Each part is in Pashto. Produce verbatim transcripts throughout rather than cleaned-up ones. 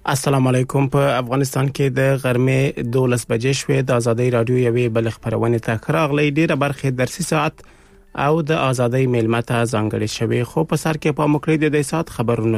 السلام علیکم. په افغانستان کې د غرمې دولس بجې شوې. د ازادۍ رادیو یوې بل خبرونه ته راغلي. ډیره برخه درسي ساعت او د ازادۍ میلمته ځانګړي شوی، خو په سر کې په مکرې د ساعت خبرونه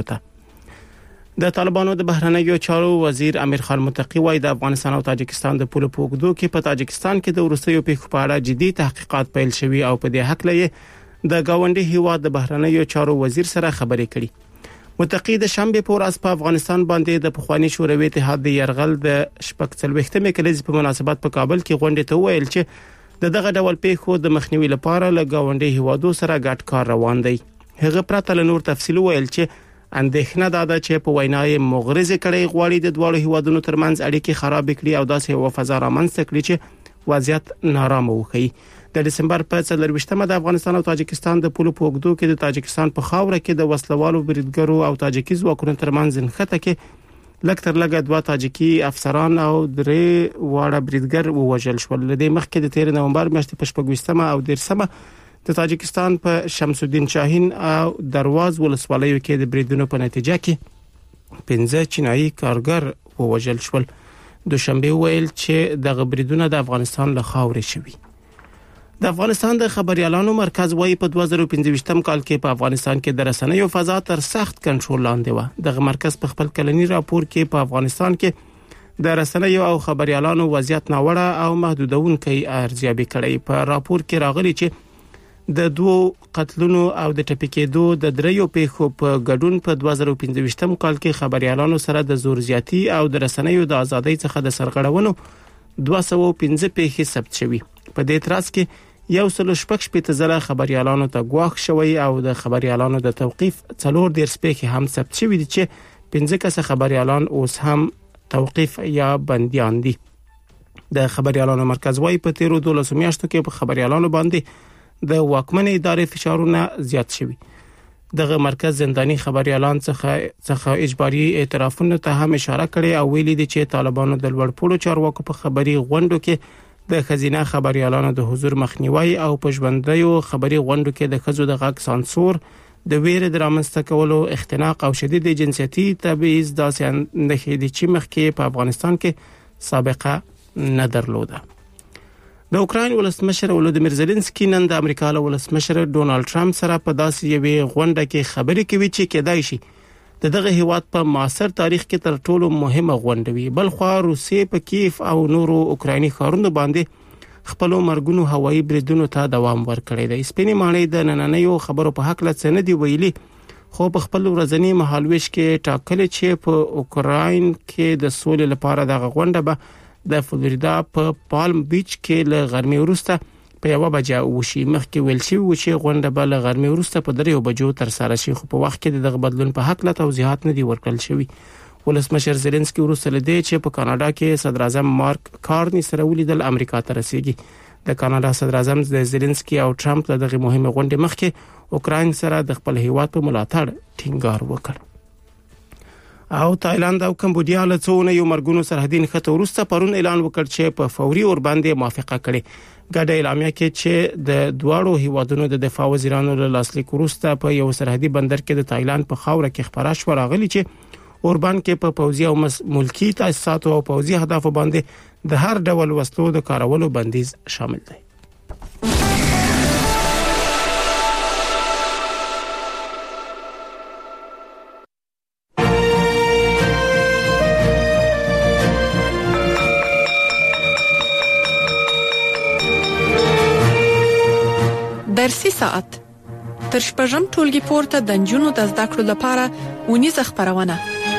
ته د طالبانو د بهرنیو چارو وزیر امیر خان متقی وايي د افغانستان او تاجکستان د پولو په وګړو کې په تاجکستان کې د روسیې په خبره جدي تحقیقات پیل شوي او په دې حق لې د گاونډي هیواد د بهرنیو چارو وزیر سره خبرې کړي. متقی د شنبه په ورځ په افغانستان باندې د پخوانی شوروي اتحاد د يرغل د شپږ څلوېښتمې کلیزې په مناسبت په کابل کې غونډه ته ویل چې د دغه ډول پیښو د مخنیوي لپاره له گاونډي هیوادو سره ګډ کار روان دی. هغه پرته له نور تفصیل ویل چې اندېښنه ده چې په وینای مغرضه کړي غواړي د دوه هیوادونو ترمنځ اړیکې خراب کړي او داسې یو فضا رامنځته کړي چې وضعیت نارامه وکړي. د دسمبر په څلرويشتمه د افغانستان او تاجکستان د پولو په وګړو کې د تاجکستان په خاوره کې د وسلوالو بریدګرو او تاجکي ځواکونو ترمنځ نښته کې لکه تر لږه دوه تاجکي افسران او درې واړه بریدګر ووژل شول. لدې مخکې د تیر نومبر میاشتې په شپږویشتمه او دیرشمه د تاجکستان په شمس الدین شاهین او درواز ولسوالیو کې د بریدونو په نتیجه کې پنځه چینایي کارګر ووژل شول. دوشنبه ویل چې د بریدونو د افغانستان له خاورې شوي. د افغانستان د خبريالانو مرکز وايي په دوه زره پنځه کال کې په افغانستان کې د رسنیو فضا تر سخت کنټرول لاندې و. دغه مرکز په خپل کلنی راپور کې په افغانستان کې د رسنیو او خبريالانو وضعیت ناوړه او محدودونکي ارزیابي کړي. په راپور کې راغلي چې د دوه قتلونو او د ټپي کېدو د دریو پیښو په ګډون په دوه زره پنځه کال کې خبريالانو سره د زور زیاتی او د رسنیو د ازادۍ څخه د سرغړونو دوه سوه او پنځه پیښې ثبت شوي. په دې ترڅ کې یو سل شپږ شپږ زره خبريالانو ته ګواښ شوی او د خبريالانو د توقيف څلور ډیر سپېکي هم ثبت شوی دي چې پنځه کس خبريالان اوس هم توقيف یا بنديان دي. د خبريالانو مرکز وايي په تیرو دولسو میاشتو کې په خبريالانو باندې د واکمنې ادارې فشارونه زیات شوي. دغه مرکز زنداني خبريالان څخه څخه اجباري اعترافونو ته هم اشاره کړې او ویلي دي چې طالبانو د لوړپوړو چارواکو په خبري غونډو کې د خزینه خبريالانو د حضور مخنیوي او په ژوندیو خبري غونډو کې د خزو د غږ سانسور د ویره درامسته کولو اختناق او شدید جنسيتي تبعیض داسې نه دي چې مخکې په افغانستان کې سابقه نه درلوده. د اوکراین ولسمشر ولودیمیر زيلنسکي نن د امریکا له ولسمشر ډونالد ټرمپ سره په داسې یوې غونډه کې خبرې کوي چې کېدای شي د دغه هیواد په معاصر تاریخ کې تر ټولو مهمه غونډه وي. بل خو روسیې په کیف او نورو اوکرایني ښارونو باندې خپل مرګونو هوایي بریدونو ته دوام ورکړی دی. سپینې ماڼۍ د نننیو خبرو په حق له څه نه دی ویلي، خو په خپل ورځنی مهالويش کې ټاکلي چې په اوکراین کې د سولې لپاره دغه غونډه به د فلوریدا په پالم بیچ کې له غرمې وروسته په یو بجه وشي. مخکې ویل شوی و چې غونډه به له غرمې وروسته په دریو بجو تر سره شي، خو په وخت کې دغه بدلون په حق له توضیحات نه دی ورکړل شوی. ولسمشر زيلنسکي وروسته لدی چې په کاناډا کې صدر اعظم مارک کارني سره ولیدل امریکا ته رسیدي. د کاناډا صدر اعظم د زيلنسکي او ټرمپ دغه مهمه غونډه مخکې اوکراین سره د خپل هیواد په ملاتړ ټینګار وکړ. او تایلند او کمبودیا له څونه یو مرګونو سرحدي نښته وروسته پرون اعلان وکړ چې په فوري اور باندې موافقه کړي. ګډه اعلامیه کې چې د دواړو هیوادونو د دفاع وزیرانو له لاسلیک وروسته په یو سرحدي بندر کې د تایلند په خاوره کې خبره شو راغلي چې اوربان کې په پوځي او ملکی تاسیسات او پوځي اهداف باندې د هر ډول وسلو د کارولو بندیز شامل دی. درسي ساعت تر شپږم ټولګي پورته د نجونو د زده کړو لپاره ونیزه خبرونه.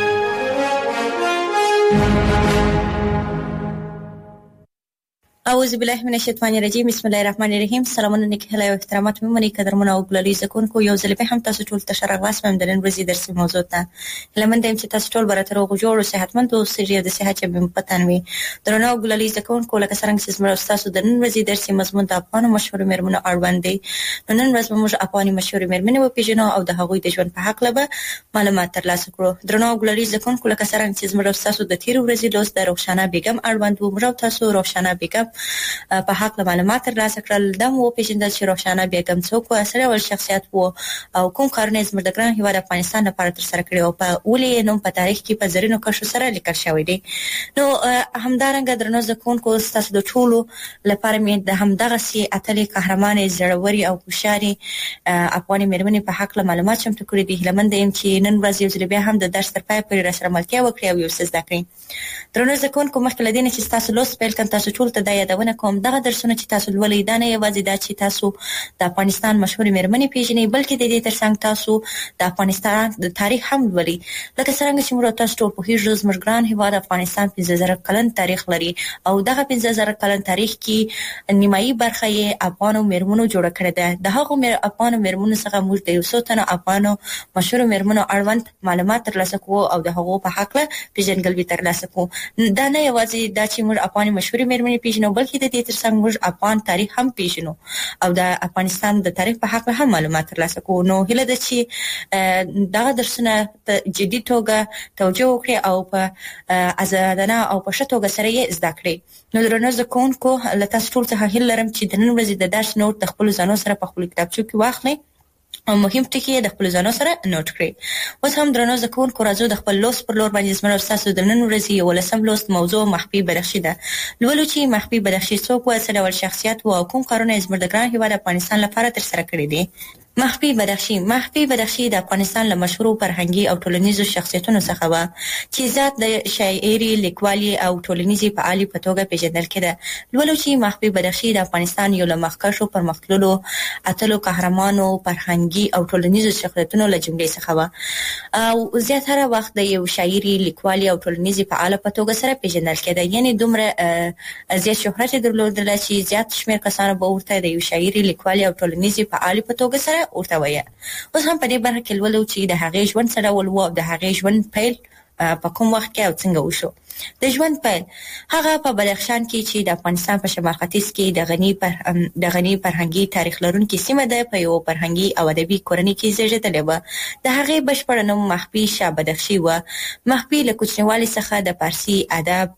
اعوذ بالله من الشیطان الرجیم. بسم الله الرحمن الرحیم. سلامونه نیک هلا او احترامات مې منی قدرمنه او ګلالي زکونکو یو ځل به هم تاسو ټول ته شرف واسم د نن ورځې درسي موضوع ته لمنده چې تاسو ټول براتر او جوړ او صحتمند او سریه د صحت په پتن وي. درنو ګلالي زکونکو لکه څنګه چې زموږ تاسو د نن ورځې درسي مضمون د افغان مشهور مرمنو اړوند دی. نن ورځ موږ افغاني مشهور مرمنو په پیژنو او د هغوی د ژوند په حق لبه معلومات ترلاسه کړو. درنو ګلالي زکونکو لکه څنګه چې زموږ تاسو د تیر ورځې دوست د روښانه بیگم اړوند موږ تاسو روښانه بیگم په حق معلومات ترلاسه کړل. د مو پیژندل چې روښانه بیگم څوک و، سره ول شخصیت وو او کوم کارونه زموږ د ګران هیواد افغانستان لپاره تر سره کړی او په ولې نوم په تاریخ کې په زرینو کرښو سره لیکل شوی دی. نو همدارنګه درنو زکونکو تاسو د ټولو لپاره مې د همدغه سي اتلې قهرمانې زړوري او هوښیاري افغاني مېرمنې په حق معلومات شم ټکوري دي. هلمند يم چې نن ورځ یو ځل بیا هم د درس تر پای پورې را سره ملتیا وکړي او یو څه زده کړي. درنو زکونکو مخکې له دې نه چې تاسو لوست پیل کړئ تاسو ټول ته د یادونه کوم دغه درسونه چې تاسو لولئ دا نه یوازې دا چې تاسو د افغانستان مشهور مېرمنې پیژنئ بلکې د دې ترڅنګ تاسو د افغانستان د تاریخ هم ولولئ. لکه څنګه چې موږ تاسو ټول په هیڅ زموږ ګران هیواد افغانستان پنځه زره کلن تاریخ لري او دغه پنځه زره کلن تاریخ کې نیمایي برخه یې افغانو مېرمنو جوړ کړې ده. د هغو مېر افغانو مېرمنو څخه موږ د یو څو تنه افغانو مشهور مېرمنو اړوند معلومات ترلاسه کوو او د هغو په حق له پیژندګلوي ترلاسه کوو. دا نه یوازې دا چې موږ افغاني مشهور مېرمنې پیژنو بلکې د دې ترڅنګ موږ افغان تاریخ هم پیژنو او د افغانستان د تاریخ په حق هم معلومات ترلاسه کوو. نو هله د چې دغه درسونه په جدي توګه توجه وکړي او په ازادانه او په ښه توګه سره یې زده کړي. نو درنو زکونکو له تاسو ټول څخه هیله لرم چې د نن ورځې د درس نوټ د خپل ځانو سره په خپل کتابچو کې واخلئ او مهم ټکي د خپل ځانو سره نوٹ کړئ. اوس هم درنو زکونکو راځو د خپل لوست پر لور باندې زموږ تاسو د نن ورځې یو لسم لوست موضوع مخفي بدخشي ده. لولو چې مخفي بدخشي څوک و، څه ډول شخصیت و او کوم کارونه زموږ د ګران هیواد افغانستان لپاره تر سره کړی دي. مخفي بدخشي مخفي بدخشي د افغانستان له مشهورو فرهنګي او ټولنیزو شخصیتونو څخه و چې ذات د شاعري لیکوالي او ټولنیزي فعالي په توګه پیژندل کېده. لولو چې مخفي بدخشي د افغانستان یو له مخکښو پرمختللو اتلو قهرمانو فرهنګي او ټولنیزو شخصیتونو له جملې څخه و او زیاتره وخت د یو شاعري لیکوالي او ټولنیزي فعال په توګه سره پیژندل کېده. یعنی دومره زیات شهرت درلودل چې زیات شمېر کسانو به ورته د یو شاعري لیکوالي او ټولنیزي فعال په توګه سره ورته وایي. اوس هم په دې برخه کې ولولو چې د هغې ژوند سره ولو او د هغې ژوند پیل په کوم وخت کې او څنګه وشو. د ژوند پیل هغه په بدخشان کې چې د افغانستان په شمال ختیځ کې د غني پر د غني فرهنګي تاریخ لرونکي سیمه ده په یو فرهنګي او ادبي کورنۍ کې زیږېدلې و. د هغې بشپړ نوم مخفي شاه بدخشي و. مخفي له کوچنیوالي څخه د فارسي ادب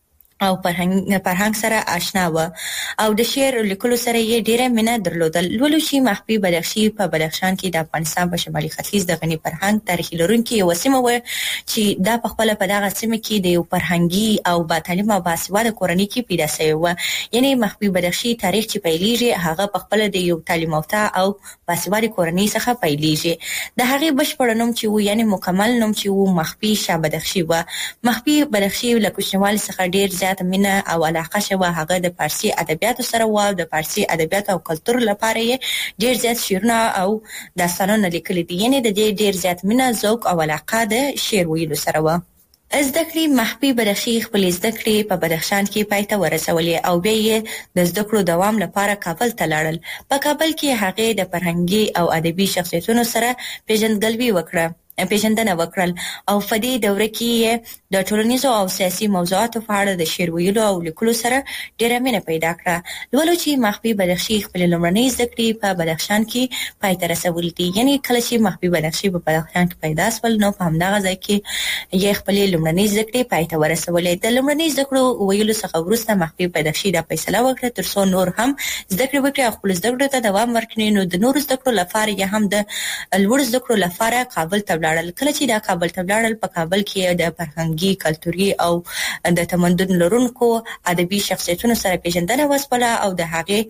او فرهنګ فرهنګ سره آشنا و او د شعر لیکلو سره یې ډیره مینه درلودل. لولو چې مخفي بدخشي په بدخشان کې د افغانستان په شمالي ختیځ د غني فرهنګ تاریخي لرونکي یو سیمه و چې دا په خپل په دغه سیمه کې د یو فرهنګي او با تعلیم او باسواده کورنۍ کې پیدا شوی و. یعنی مخفي بدخشي تاریخ چې پیلېږي هغه په خپل د یو تعلیم یافته او باسواده کورنۍ څخه پیلېږي. د هغې بشپړ نوم چې و یعنی مکمل نوم چې و مخفي شاه بدخشي و. مخفي بدخشي له کوچنیوالي څخه ډیر زیات مینه او علاقه شوه. هغه د فارسي ادبیاتو سره و او د فارسي ادبیاتو او کلتور لپاره یې ډیر زیات شعرونه او داستانونه لیکلي دي. یعنی د دې ډیر زیات مینه ذوق او علاقه د شعر ویلو سره و. زده کړې مخفي بدخشي خپل زده کړې په بدخشان کې پای ته ورسولې او بیا یې د زده کړو دوام لپاره کابل ته لاړل. په کابل کې هغه د فرهنګي او ادبي شخصیتونو سره پیژندګلوي وکړه پیژندنه وکړل او په دې دوره کې د ټولنیزو او سیاسي موضوعاتو په اړه د شعر ویلو او لیکلو سره ډیره مینه پیدا کړه. لولو چې مخفي بدخشي خپل لومړنۍ زده کړې په بدخشان کې پای ته رسولې دي. یعنی کله چې مخفي بدخشي په بدخشان کې پیدا شول نو په همدغه ځای کې یې خپل لومړنۍ زده کړې پای ته ورسولې. د لومړنۍ زده کړو ویلو څخه وروسته مخفي بدخشي دا فیصله وکړه ترڅو نور هم زده کړې وکړي او خپل زده کړو ته دوام ورکړي. نو د نور زده کړو لپاره یې هم د لوړ زده کړو لپاره کابل ته لاړل. کله چې دا کابل ته لاړل په کابل کې د فرهنګي کلتوري او د تمدن لرونکو ادبي شخصیتونو سره پیژندنه وسپله او د هغې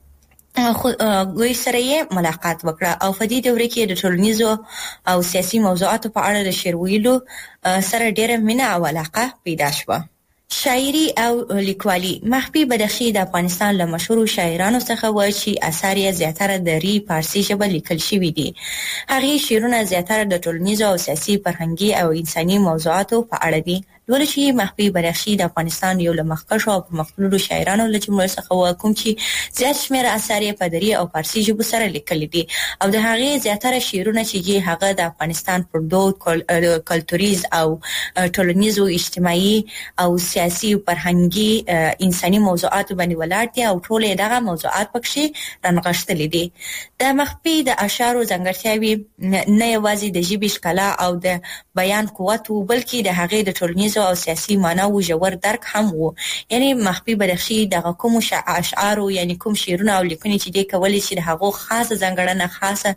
غوی سره یې ملاقات وکړه او په دې دوره کې د ټولنیزو او سیاسي موضوعاتو په اړه د شعر ویلو سره ډیره مینه او علاقه پیدا شوه. شاعري او لیکوالي مخفي بدخشي د افغانستان له مشهورو شاعرانو څخه و چې اثار یې زیاتره د ری فارسي ژبه لیکل شوي دي. هغې شعرونه زیاتره د ټولنیزو او سیاسي فرهنګي او انساني موضوعاتو په اړه دي. لولو چې مخفي بدخشي د افغانستان یو له مخکښو او پرمختللو شاعرانو له جملې څخه و کوم چې زیات شمېر اثار یې په دري او فارسي ژبو سره لیکلي دي او د هغې زیاتره شعرونه چې هغه د افغانستان پر دود کلتوریز او ټولنیزو اجتماعي او سیاسي او فرهنګي انساني موضوعات باندې ولاړ دي او ټول دغه موضوعات پکې رانغښتلي دي. د مخفي د اشعارو ځانګړتیاوې نه یوازې د ژبې ښکلا او د بیان قوت بلکې د هغې د ټولنیزو ټولنیزو او سیاسي معناو ژور درک هم وو. یعنی مخفي بدخشي دغه کوم اشعار یعنی کوم شعرونه او لیکنې چې د کولې چې د هغه خاصه ځانګړنه خاصه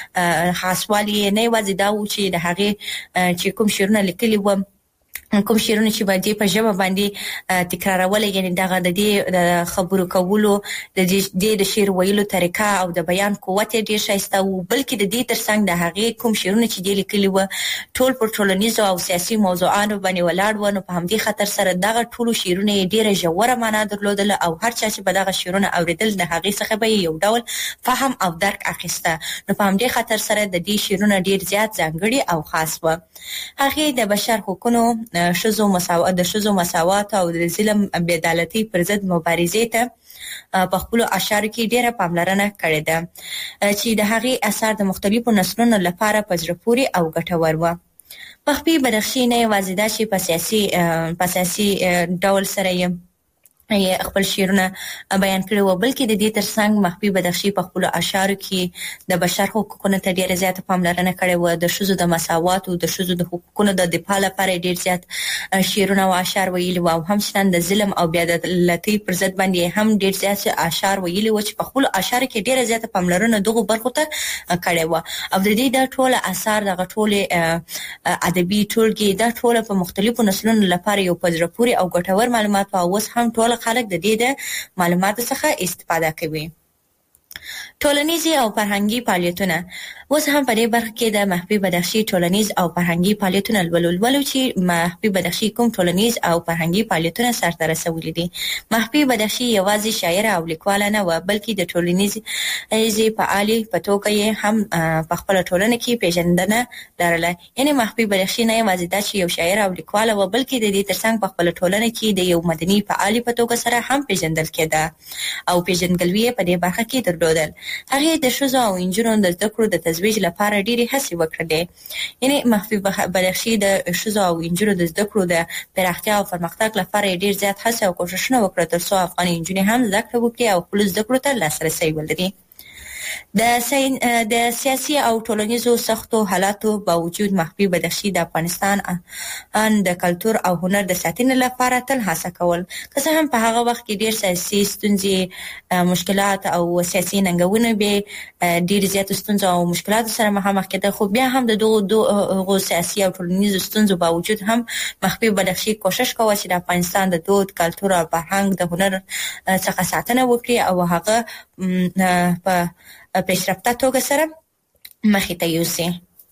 خاصوالی نه یوازې دا و چې د هغه چې کوم شعرونه لیکلي و کوم شعرونه چې باندې په ژبه باندې تکرارول یعنی دغه د دې خبرو کولو د دې د شعر ویلو طریقه او د بیان قوت ډیر شایسته وو، بلکې د دې ترڅنګ د هغه کوم شعرونه چې د لیکلي و ټول پر ټولنیزو او سیاسي موضوعاتو باندې ولاړ و. نو په همدې خاطر سره دغه ټول شعرونه ډیره ژوره معنا درلودله او هر چا چې په دغه شعرونه اوریدل د هغه څخه به یو ډول فهم او درک اخیسته. نو په همدې خاطر سره د دې شعرونه ډیر زیات ځانګړي او خاص و. هغه د بشر حقوقو شذو مساوات د شذو مساوات او د ظلم بېعدالتۍ پر ضد مبارزې ته په خپل اشعار کې ډیره پاملرنه کړې ده چې د هغه اثر د مختلفو نسلونو لپاره په زړه پورې او ګټور و. مخفي بدخشي نه یوازې دا چې په سیاسي په سیاسي ډول سره یې خپل شعرونه بیان کړي و، بلکې د دې ترڅنګ مخفي بدخشي په خپل اشعارو کې د بشر حقوقو ته ډیره زیاته پاملرنه کړې و. د ښځو د مساوات او د ښځو د حقوقو د دفاع لپاره ډیر زیات شعرونه او اشعار ویلي و، او همچنان د ظلم او بېعدالتۍ پر ضد باندې هم ډیر زیات اشعار ویلي و چې په خپل اشعارو کې ډیره زیاته پاملرنه دغه برخو ته کړې و. او د دې د ټول اثر د ټول ادبي ټولګي د ټول په مختلفو نسلونو لپاره یو پزره پوری او ګټور معلومات او اوس هم ټول خلک د دې د معلوماتو څخه استفاده کوي. ټولنیزي او فرهنګي فعالیتونه اوس هم په دې برخه کې د مخفي بدخشي ټولنیز او فرهنګي فعالیتونه ولول ولو چې مخفي بدخشي کوم ټولنیز او فرهنګي فعالیتونه سرته رسولي دي. مخفي بدخشي یوازې شاعر او لیکواله نه و، بلکې د ټولنیز ایزي فعالي په توګه یې هم په خپل ټولنه کې پیژندنه لرله. یعنی مخفي بدخشي نه یوازې دا چې یو شاعر او لیکواله و، بلکې د دې ترڅنګ په خپل ټولنه کې د یو مدني فعالي په توګه سره هم پیژندل کېده او پیژندګلوي په دې برخه کې درلودل. هغه د ښځو او نجونو د زده کړو د تزویج لپاره ډېرې هڅې وکړې. یعنی مخفي بدخشي د ښځو او نجونو د زده کړو د پراختیا او پرمختګ لپاره ډېر زیات هڅې او کوښښونه وکړل ترڅو افغاني نجونې هم زده کړه وکړي او خپل زده کړو ته لاسرسی ولري. د د سیاسي او ټولنیزو سختو حالاتو باوجود مخفي بدخشي د افغانستان د کلتور او هنر د ساتنې لپاره تل هڅه کول. که څه هم په هغه وخت کې ډېر سیاسي ستونزې، مشکلات او سیاسي ننګونې به ډېر زیات ستونزې او مشکلات سره مخامخ کېده، خو بیا هم د دغو سیاسي او ټولنیزو ستونزو باوجود هم مخفي بدخشي کوشش کوي چې د افغانستان د دود، کلتور او فرهنګ د هنر څخه ساتنه وکړي او هغه په پیشرفته توګه سره مخې ته یوسي.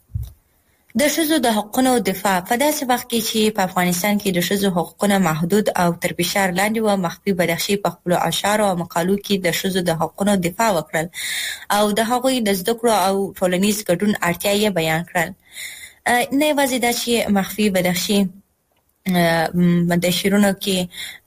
د ښځو د حقوقو دفاع په داسې وخت کې چې په افغانستان کې د ښځو حقوقونه محدود او تر فشار لاندې و، مخفي بدخشي په خپلو اشعارو او مقالو کې د ښځو د حقوقو دفاع وکړل او د هغوی د زده کړو او ټولنیز ګډون اړتیا یې بیان کړل. نه یوازې دا چې مخفي بدخشي د شعرونو کې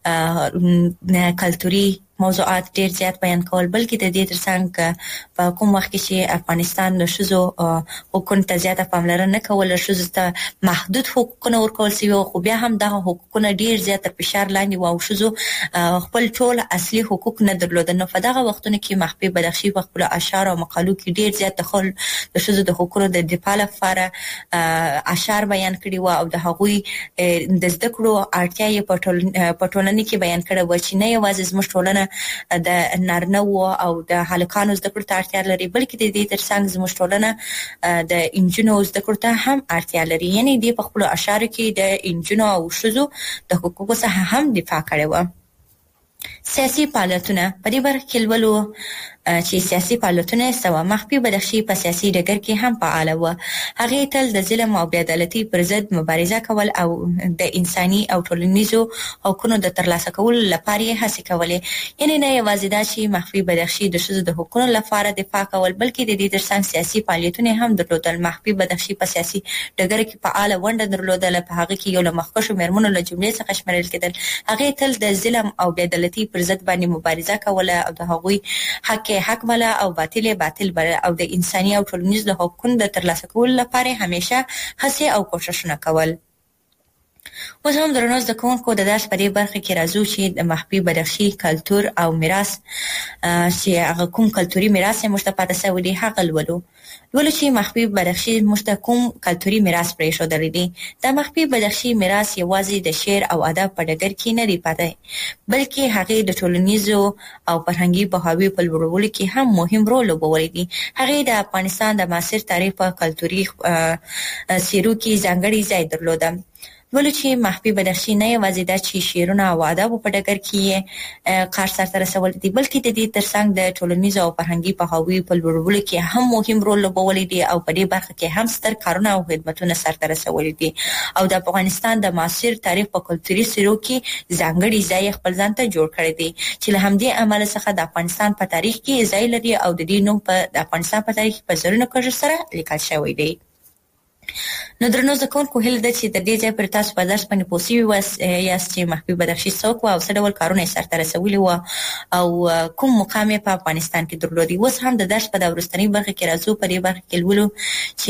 کلتوري موضوعات ډیر زیات بیان کول، بلکې د دې ترڅنګ په کوم وخت کې چې افغانستان د ښځو حقوقو ته زیاته پاملرنه کوله، ښځو ته محدود حقوقونه ورکول شوي، خو بیا هم دغه حقوقونه ډیر زیات تر فشار لاندې و او ښځو خپل ټول اصلي حقوق نه درلودل. نو په دغه وختونو کې مخفي بدخشي په خپلو اشعار او مقالو کې ډیر زیات د ښځو د حقوقو د دفاع لپاره اشعار بیان کړي و او د هغوی د زده کړو اړتیا یې په ټولنه کې بیان کړې و چې نه یوازې زموږ ټولنه د نارینه‌وو او د هلکانو زده کړو ته اړتیا لري، بلکې د دې ترڅنګ زموږ ټولنه د انجونو زده کړو ته هم اړتیا لري. یعنی د په خپلو اشعارو کې د انجونو او ښځو د حقوقو څخه هم دفاع کړې وه. سیاسي فعالیتونه په دې برخه کې لولو چې سیاسي فعالیتونه سوا. مخفي بدخشي په سیاسي ډګر کې هم فعال و. هغه تل د ظلم او بېعدالتۍ پر ضد مبارزه کول او د انساني او ټولنیزو حقوقو د ترلاسه کولو لپاره هڅې کولې. یعنی نه یوازې دا چې مخفي بدخشي د ښځو د حقوقو لپاره دفاع کول، بلکې د دې ترڅنګ سیاسي فعالیتونه هم درلودل. مخفي بدخشي په سیاسي ډګر کې فعال ونډه درلودله. په هغه کې یو له مخکښو میرمنو له جملې څخه شمیرل کېدل. هغه تل د ظلم او بېعدالتۍ پر ضد باندې مبارزه کوله او د هغوی حق حق بلا او باطل باطل بلا او د انساني او ټولنیز حقوقو د ترلاسه کولو لپاره همیشه هڅې او کوښښونه کول. اوس هم درنو زده کوونکو د درس په دې برخه کې راځو چې د مخفي بدخشي کلتور او میراث چې هغه کوم کلتوري میراث یې مشتپاته سوی دی هغه ولولو ولې چې مخفي بدخشي مشتکوم کلتوري میراث پرې شو درېدي. د مخفي بدخشي میراث یوازې د شعر او ادب په ډګر کې نه دی پاتې بلکې هغه د ټولنیزو او فرهنګي بهاوی په لوړولو کې هم مهم رول لوبولی دی. هغه د افغانستان د معاصر تاریخ په کلتوري سیرو کې ځانګړی ځای درلوده. ولې چې مخفي بدخشي نه یوازې د چی شعرونه او ادب په ډګر کې کار سره رسول دي بلکې د دې ترڅنګ د ټولنیزو او فرهنګي بهاوی په لوړولو کې هم مهم رول لوبولی دی او په دې برخه کې هم ستر کارونه او خدمتونه سره رسول دي او د افغانستان د معاصر تاریخ په کلتوري سیرو کې ځانګړی ځای خپل ځان ته جوړ کړی دی چې له همدې عمل څخه د افغانستان په تاریخ کې ځای لري او د دې نوم په افغانستان په تاریخ په زرینو کرښو سره لیکل شوی دی. نو درنو زکونکو هله د چې د دې ځای پر تاسو په درس باندې پوسی واس یا چې مخفي بدخشي څوک او څه ډول کارونه یې سره رسولي و او کوم مقام په افغانستان کې درلودي. اوس هم د درس په دورستنی برخه کې راځو په دې برخه کې ولولو چې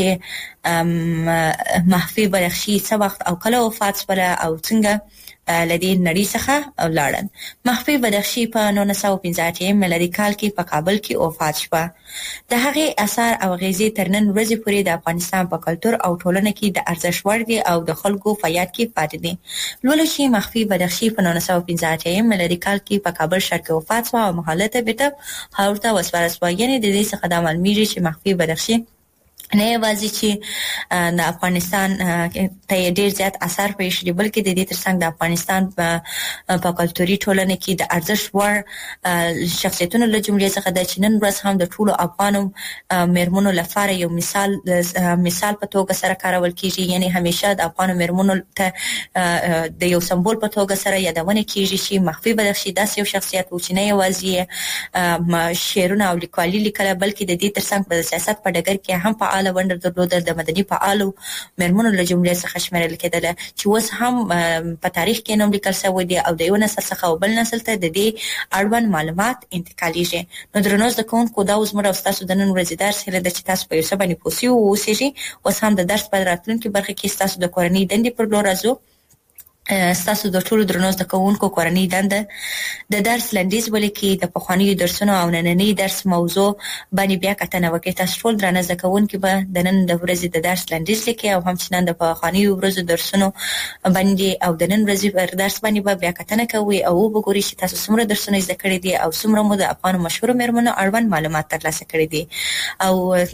مخفي بدخشي څه وخت او کله وفات شوه او څنګه لدی نړۍ څخه ولاړل. مخفي بدخشي په نولس سوه پنځه اتیا میلادي کال کې په کابل کې وفات شوه. د هغې اثار او غیزې تر نن ورځې پورې د افغانستان په کلتور او ټولنه کې د ارزښت وړ دي او د خلکو په یاد کې پاتې دي. لولو چې مخفي بدخشي په نولس سوه پنځه اتیا میلادي کال کې په کابل ښار کې وفات شوه او محلته بیرته خاورو ته وسپارل شوه. یعنې د دې څخه دا معلومیږي چې مخفي بدخشي نه یوازې چې د افغانستان ته ډېر زیات اثر پېښ دي بلکې د دې ترڅنګ د افغانستان په کلتوري ټولنه کې د ارزښت وړ شخصیتونو له جملې څخه د چې نن ورځ هم د ټولو افغانو میرمنو لپاره یو مثال مثال په توګه سره کارول کیږي. یعنی همیشه د افغانو میرمنو ته د یو سمبول په توګه سره یادونه کیږي چې مخفي بدخشي داسې یو شخصیت و چې نه یوازې شعرونه او لیکوالي لیکله بلکې د دې ترڅنګ په سیاست په ډګر کې هم په فعال ونډه درلوده. د مدني فعالو میرمنو له جملې څخه شمیرل کېدله چې اوس هم په تاریخ کې نوم لیکل شوی دی او د یو نسل څخه بل نسل ته د دې اړوند معلومات انتقالیږي. نو درنو زده کوونکو دا اوس موږ تاسو د نن ورځې درس هله د چې تاسو په یو څه باندې پوسی اوسئ. اوس هم د درس په راتلونکي برخه کې تاسو د کورنۍ دندې پر لور راځو. ستاسو د ټولو درنو زده کوونکو کورنۍ دنده د درس لنډیز ولیکئ. د پخوانیو درسونو او نننۍ درس موضوع باندې بیا کتنه وکړئ. تاسو ټول درنه زده کوونکي به د نن د ورځې د درس لنډیز لیکئ او همچنان د پخوانیو ورځو درسونو باندې او د نن ورځې پر درس باندې به بیا کتنه کوئ او وګورئ چې تاسو څومره درسونه زده کړي دي او څومره مو د افغان مشهور میرمنو اړوند معلومات ترلاسه کړي دي او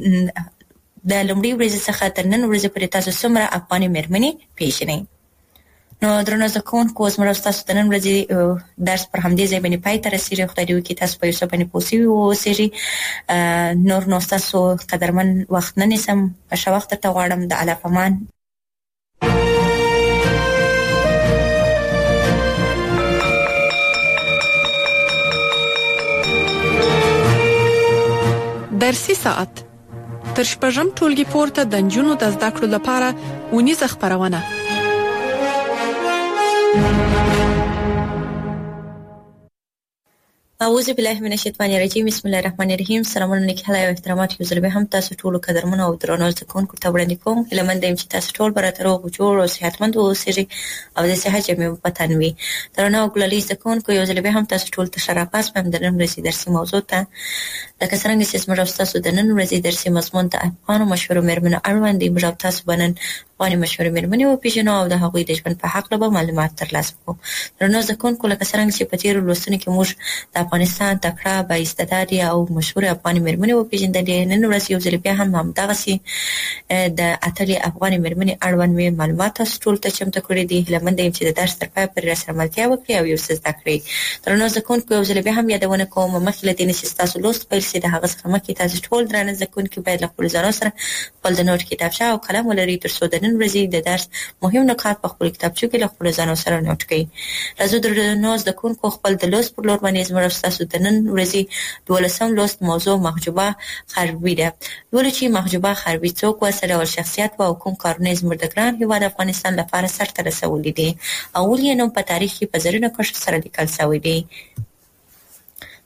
د لومړي ورځې څخه تر نن ورځې پورې تاسو څومره افغاني میرمنې پیژنئ. نو درنو زده کوونکو اوس موږ تاسو د نن ورځې درس پر همدې ځای باندې پای ته رسېږي. خدای دې وکړي تاسو په یو څه باندې پوه سوي واوسئ. نور نو ستاسو قدرمن وخت نه نیسم. په ښه وخت درته غواړم. د الله په امان. درسي ساعت تر شپږم ټولګي پورته د نجونو د زده کړو لپاره ونیزه خپرونه. اعوذ بالله من الشیطان الرجیم. بسم الله الرحمن الرحیم. سلامونه نیک هلا او احترامات یو ځل به هم تاسو ټول قدرمنو او درنو زده کوونکو ته وړاندې کوم. هیله چې تاسو ټول برابر او جوړ او صحتمند اوسئ او د صحت جمع وطن وي. درنو ګلالي زده کوونکو یو ځل به هم تاسو ټول ته شرافت هم د نن ورځې درسي موضوع ته د کسرنګ چې موږ تاسو د نن ورځې درسي مضمون ته افغان مشهور میرمنو اړوند دی. موږ تاسو باندې افغان مشهور میرمنې او پیژنو او د هغوی د ژوند په حق له معلومات ترلاسه کوو. درنو زده کوونکو لکه څنګه چې په تیر لوستنه کې موږ د افغانستان تکړه با استعداد او مشهور افغان میرمنې او پیژندلې. نن ورځ یو ځل بیا هم همدغه سي د اتلې افغان میرمنې اړوند مې معلومات تاسو ټول ته چمتو کړې دي. هیله منم چې د درس تر پای پورې سره ملتیا وکړي او یو څه زده کړئ. درنو زده کوونکو یو ځل بیا هم یادونه کوم مخکې له دې چې تاسو لوست پیل سي د هغه څخه مخکې تاسو ټول درنه زده کوونکي باید له خپل ځانو سره خپل د نوٹ کتابچه او قلم ولرئ تر څو د نن ورځې د درس مهم نکات په خپل کتابچو کې له خپل ځانو سره نوٹ کړئ. راځو درنو زده کوونکو خپل د لوست پر لور باندې زموږ تاسو د نن ورځې دولسم لوست موضوع محجوبه خربي ده. ولې چې محجوبه خربي څوک و سره او شخصیت او کوم کارونه زموږ د ګران هیواد افغانستان لپاره سرته رسولي دي او ولې نو په تاریخ کې په زرینو کرښو سره لیکل شوی دی.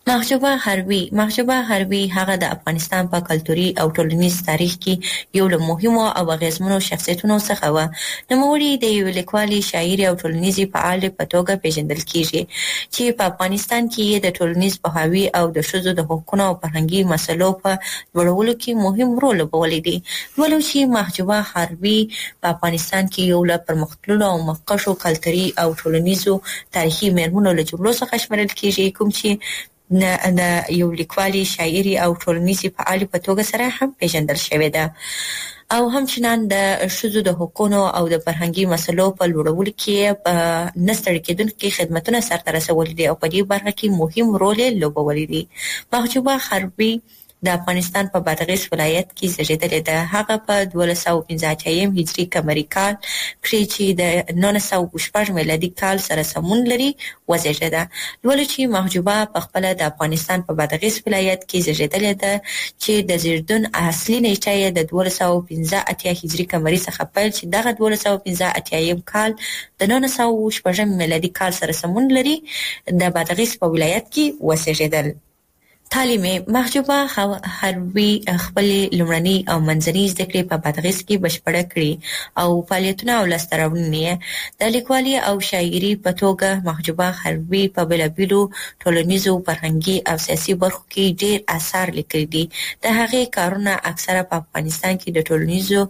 محجوبه حربي محجوبه حربي هغه د افغانستان په کلتوري او ټولنیز تاریخ کې یو له مهمو او اغیزمنو شخصیتونو څخه و. نوموړي د یو لیکوالي، شاعر او ټولنیزي فعال په توګه پیژندل کیږي چې په افغانستان کې د ټولنیز پوهاوي او د ښځو د حقوقو او فرهنګي مسلو په لوړولو کې مهم رول لوبولی دی. ولو چې محجوبه حربي په افغانستان کې یو له پرمختللو او مخکښو کلتوري او ټولنیزو تاریخي میرمنو له جملو څخه شمېرل کیږي، کوم چې د یو لیکوالي، شاعري او ټولنیزي فعال په توګه سره هم پیژندل شوې ده او همچنان د ښځو د حقوقو او د فرهنګي مسلو په لوړولو کې په نستړي کېدونکي خدمتونه سرته رسولي دي او په دې برخه کې مهم رول لوبولی دی. محجوبه حربي د افغانستان په بادغیس ولایت کې زیږیدلې ده. هغه په دولس سوه پنځه اتیا هجري قمري کال کې چې د نولس سوه شپږ میلادي کال سره سمون لري وزیږیده. ولې چې محجوبه په خپل د افغانستان په بادغیس ولایت کې زیږیدلې ده چې د زیږدون اصلي نیټه یې د دولس سوه پنځه اتیا هجري قمري څخه پیل چې دغه دولس سوه پنځه اتیا کال د نولس سوه شپږ میلادي کال سره سمون لري د بادغیس په ولایت کې وزیږیدل. تعلیم محجوبه حربي خپل لومړني او منځني زده کړې په بادغیس کې بشپړه کړې او فعالیتونه او لاسته راوړنې د لیکوالي او شاعري په توګه محجوبه حربي په بېلابېلو ټولنیزو، فرهنګي او سیاسي برخو کې ډېر اثار لیکلي دي. د هغې کارونه اکثره په افغانستان کې د ټولنیزو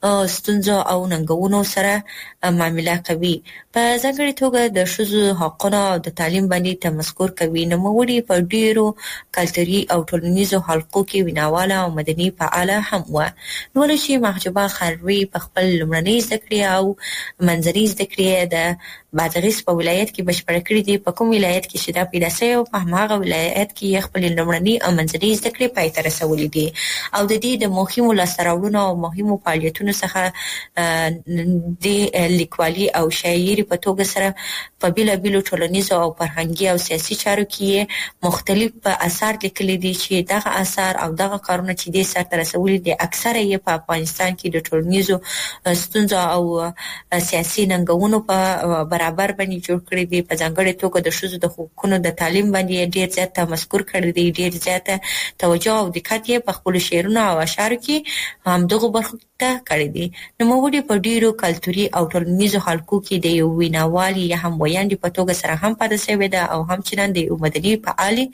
ستونزو او ننګونو سره معامله کوي. په ځانګړې توګه د ښځو حقونو او د تعلیم باندې تمسکر کوي. نوموړي په ډېرو کلتوري او ټولنیزو حلقو کې ویناواله او مدني فعاله هم و. نو چې محجوبه حربي په خپل لومړني زده کړې او منځني زده کړې د بادغیس په ولایت کې بشپړه کړې دي. په کوم ولایت کې چې دا پیدا شوی او په هماغه ولایت کې خپل لومړني او منځني زده کړې پای ته رسولې دي او د دې د مهمو لاسته راوړنو او مهمو فعالیتونو څخه د لیکوالي او شاعري په توګه سره په بېلابېلو ټولنیزو او فرهنګي او سیاسي چارو کې مختلف اثار لیکلي دي چې دغه اثار او دغه کارونه چې د سرته رسولي دي اکثره یې په افغانستان کې د ټولنیزو ستونزو او سیاسي ننګونو په برابر باندې جوړ کړی دي. په ځانګړې توګه د ښځو د حقوقو د تعلیم باندې ډېر زیات تمسکر کړی دی، ډېر زیات توجه او دقت یې په خپلو شعرونو او اشعارو کې همدغو برخو ته کړی دی. نوموړي په ډېرو کلتوري او ټولنیزو حلقو کې د یو ویناوال یا هم ویاندې په توګه سره هم پاتې شوې ده او همچنان د یو مدني فعالې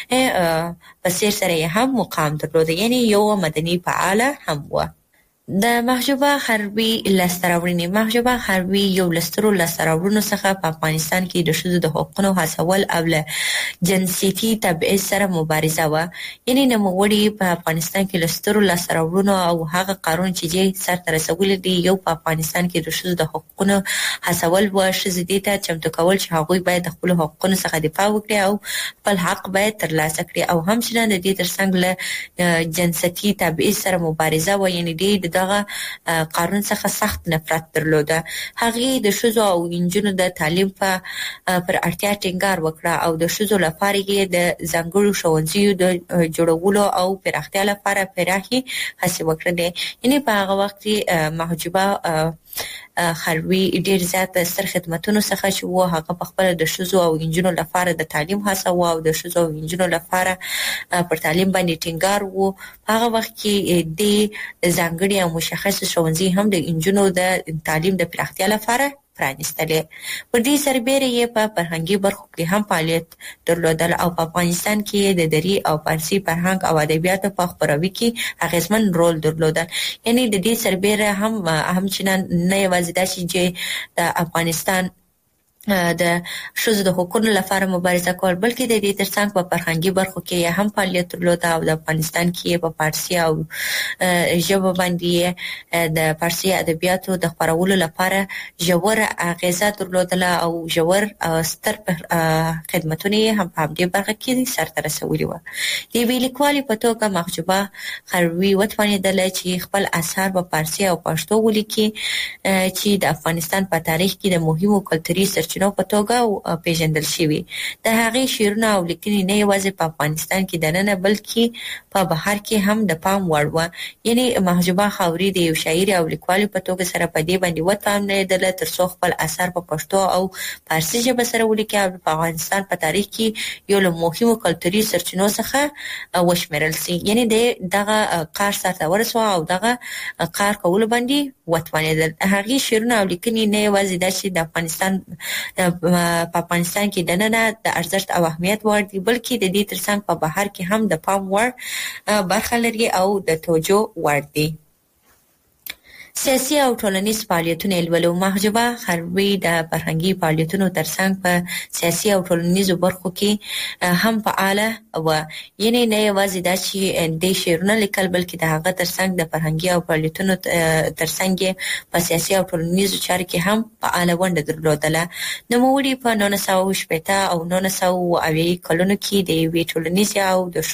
په څېر سره یې هم مقام درلوده، یعنې یو مدني فعاله هم و. د محجوبه حربي لاسته راوړنې محجوبه حربي یو له سترو لاسته راوړنو څخه په افغانستان کې د ښځو د حقونو هڅول او له جنسیتي تبعیض سره مبارزه وه. یعنې نوموړي په افغانستان کې له سترو لاسته راوړنو او هغه کارونه چې دې سرته رسولي دي یو په افغانستان کې د ښځو د حقونو هڅول وه. ښځې دې ته چمتو کول چې هغوی باید د خپلو حقونو څخه دفاع وکړي او خپل حق باید ترلاسه کړي او همچنان د دې ترڅنګ له جنسیتي تبعیض سره مبارزه وه. یعنې دې دغه قانون څخه سخت نفرت درلوده. هغې د ښځو او نجونو د تعلیم په پر اړتیا ټینګار وکړه او د ښځو لپاره یې د ځانګړو ښوونځیو د جوړولو او پراختیا لپاره پراخې هڅې وکړلې. یعنې په هغه وخت کې محجوبه حربي ډېر زیات ستر خدمتونو څخه چې و هغه په خپله د ښځو او نجونو لپاره د تعلیم هڅه وه او د ښځو او نجونو لپاره پر تعلیم باندې ټینګار و. په هغه وخت کې د ځانګړي او مشخص ښوونځي هم د نجونو د تعلیم د پراختیا لپاره پرانیستلې. پر دې سربېره یې په فرهنګي برخو کې هم فعالیت درلودل او په افغانستان کې د دري او فارسي فرهنګ او ادبیاتو په خپرولو کې اغیزمن رول درلودل. یعنې د دې سربېره هم همچنان نه یوازې دا چې د افغانستان د ښځو د حقوقو لپاره مبارزه کول بلکې د دې ترڅنګ په فرهنګي برخو کې هم فعالیت درلوده او د افغانستان کې په فارسي او ژبه باندې د فارسي ادبیاتو د خپرولو لپاره ژور اغیزه درلودله او ژور ستر خدمتونه یې هم په همدې برخه کې سرته رسولي وه. د یوې لیکوالې په توګه محجوبه حربي وتوانېدله چې خپل اثار په فارسي او پښتو ولیکي چې د افغانستان په تاریخ کې د مهمو کلتوري سرچینو سرچینو په توګه پیژندل شوی. د هغې شعرونه او لیکنې نه یوازې په افغانستان کې دننه بلکې په بهر کې هم د پام وړ و. یعنی محجوبه خاوري د یو شاعر او لیکوال په توګه سره په دې باندې وتام نه دله تر څو خپل اثر په پښتو او فارسي ژبه سره ولیکي او په افغانستان په تاریخ کې یو له مهمو کلتوري سرچینو څخه وشمېرل سي. یعنی دغه کار سره ورسوه او دغه کار کول باندې وتوانېدل. هغې شعرونه او لیکنې نه یوازې دا چې د افغانستان په افغانستان کې دننه د ارزښت او اهمیت وړ دي بلکې د دې ترڅنګ په بهر کې هم د پام وړ برخه لري او د توجه وړ دي. سیاسي او ټولنیز فعالیتونه لولو. محجوبه خاوري د فرهنګي فعالیتونو ترڅنګ په سیاسي او ټولنیزو برخو کې هم فعاله و. یعنی نه یوازې دا چې د شعرونه لیکل بلکې د هغه ترڅنګ د فرهنګي او فعالیتونو ترڅنګ په سیاسي او ټولنیزو چارو کې هم فعاله ونډه درلودله. نوموړي په نولس سوه شپږ او نولس سوه اویا کلونو کې د یوې ټولنیزې او د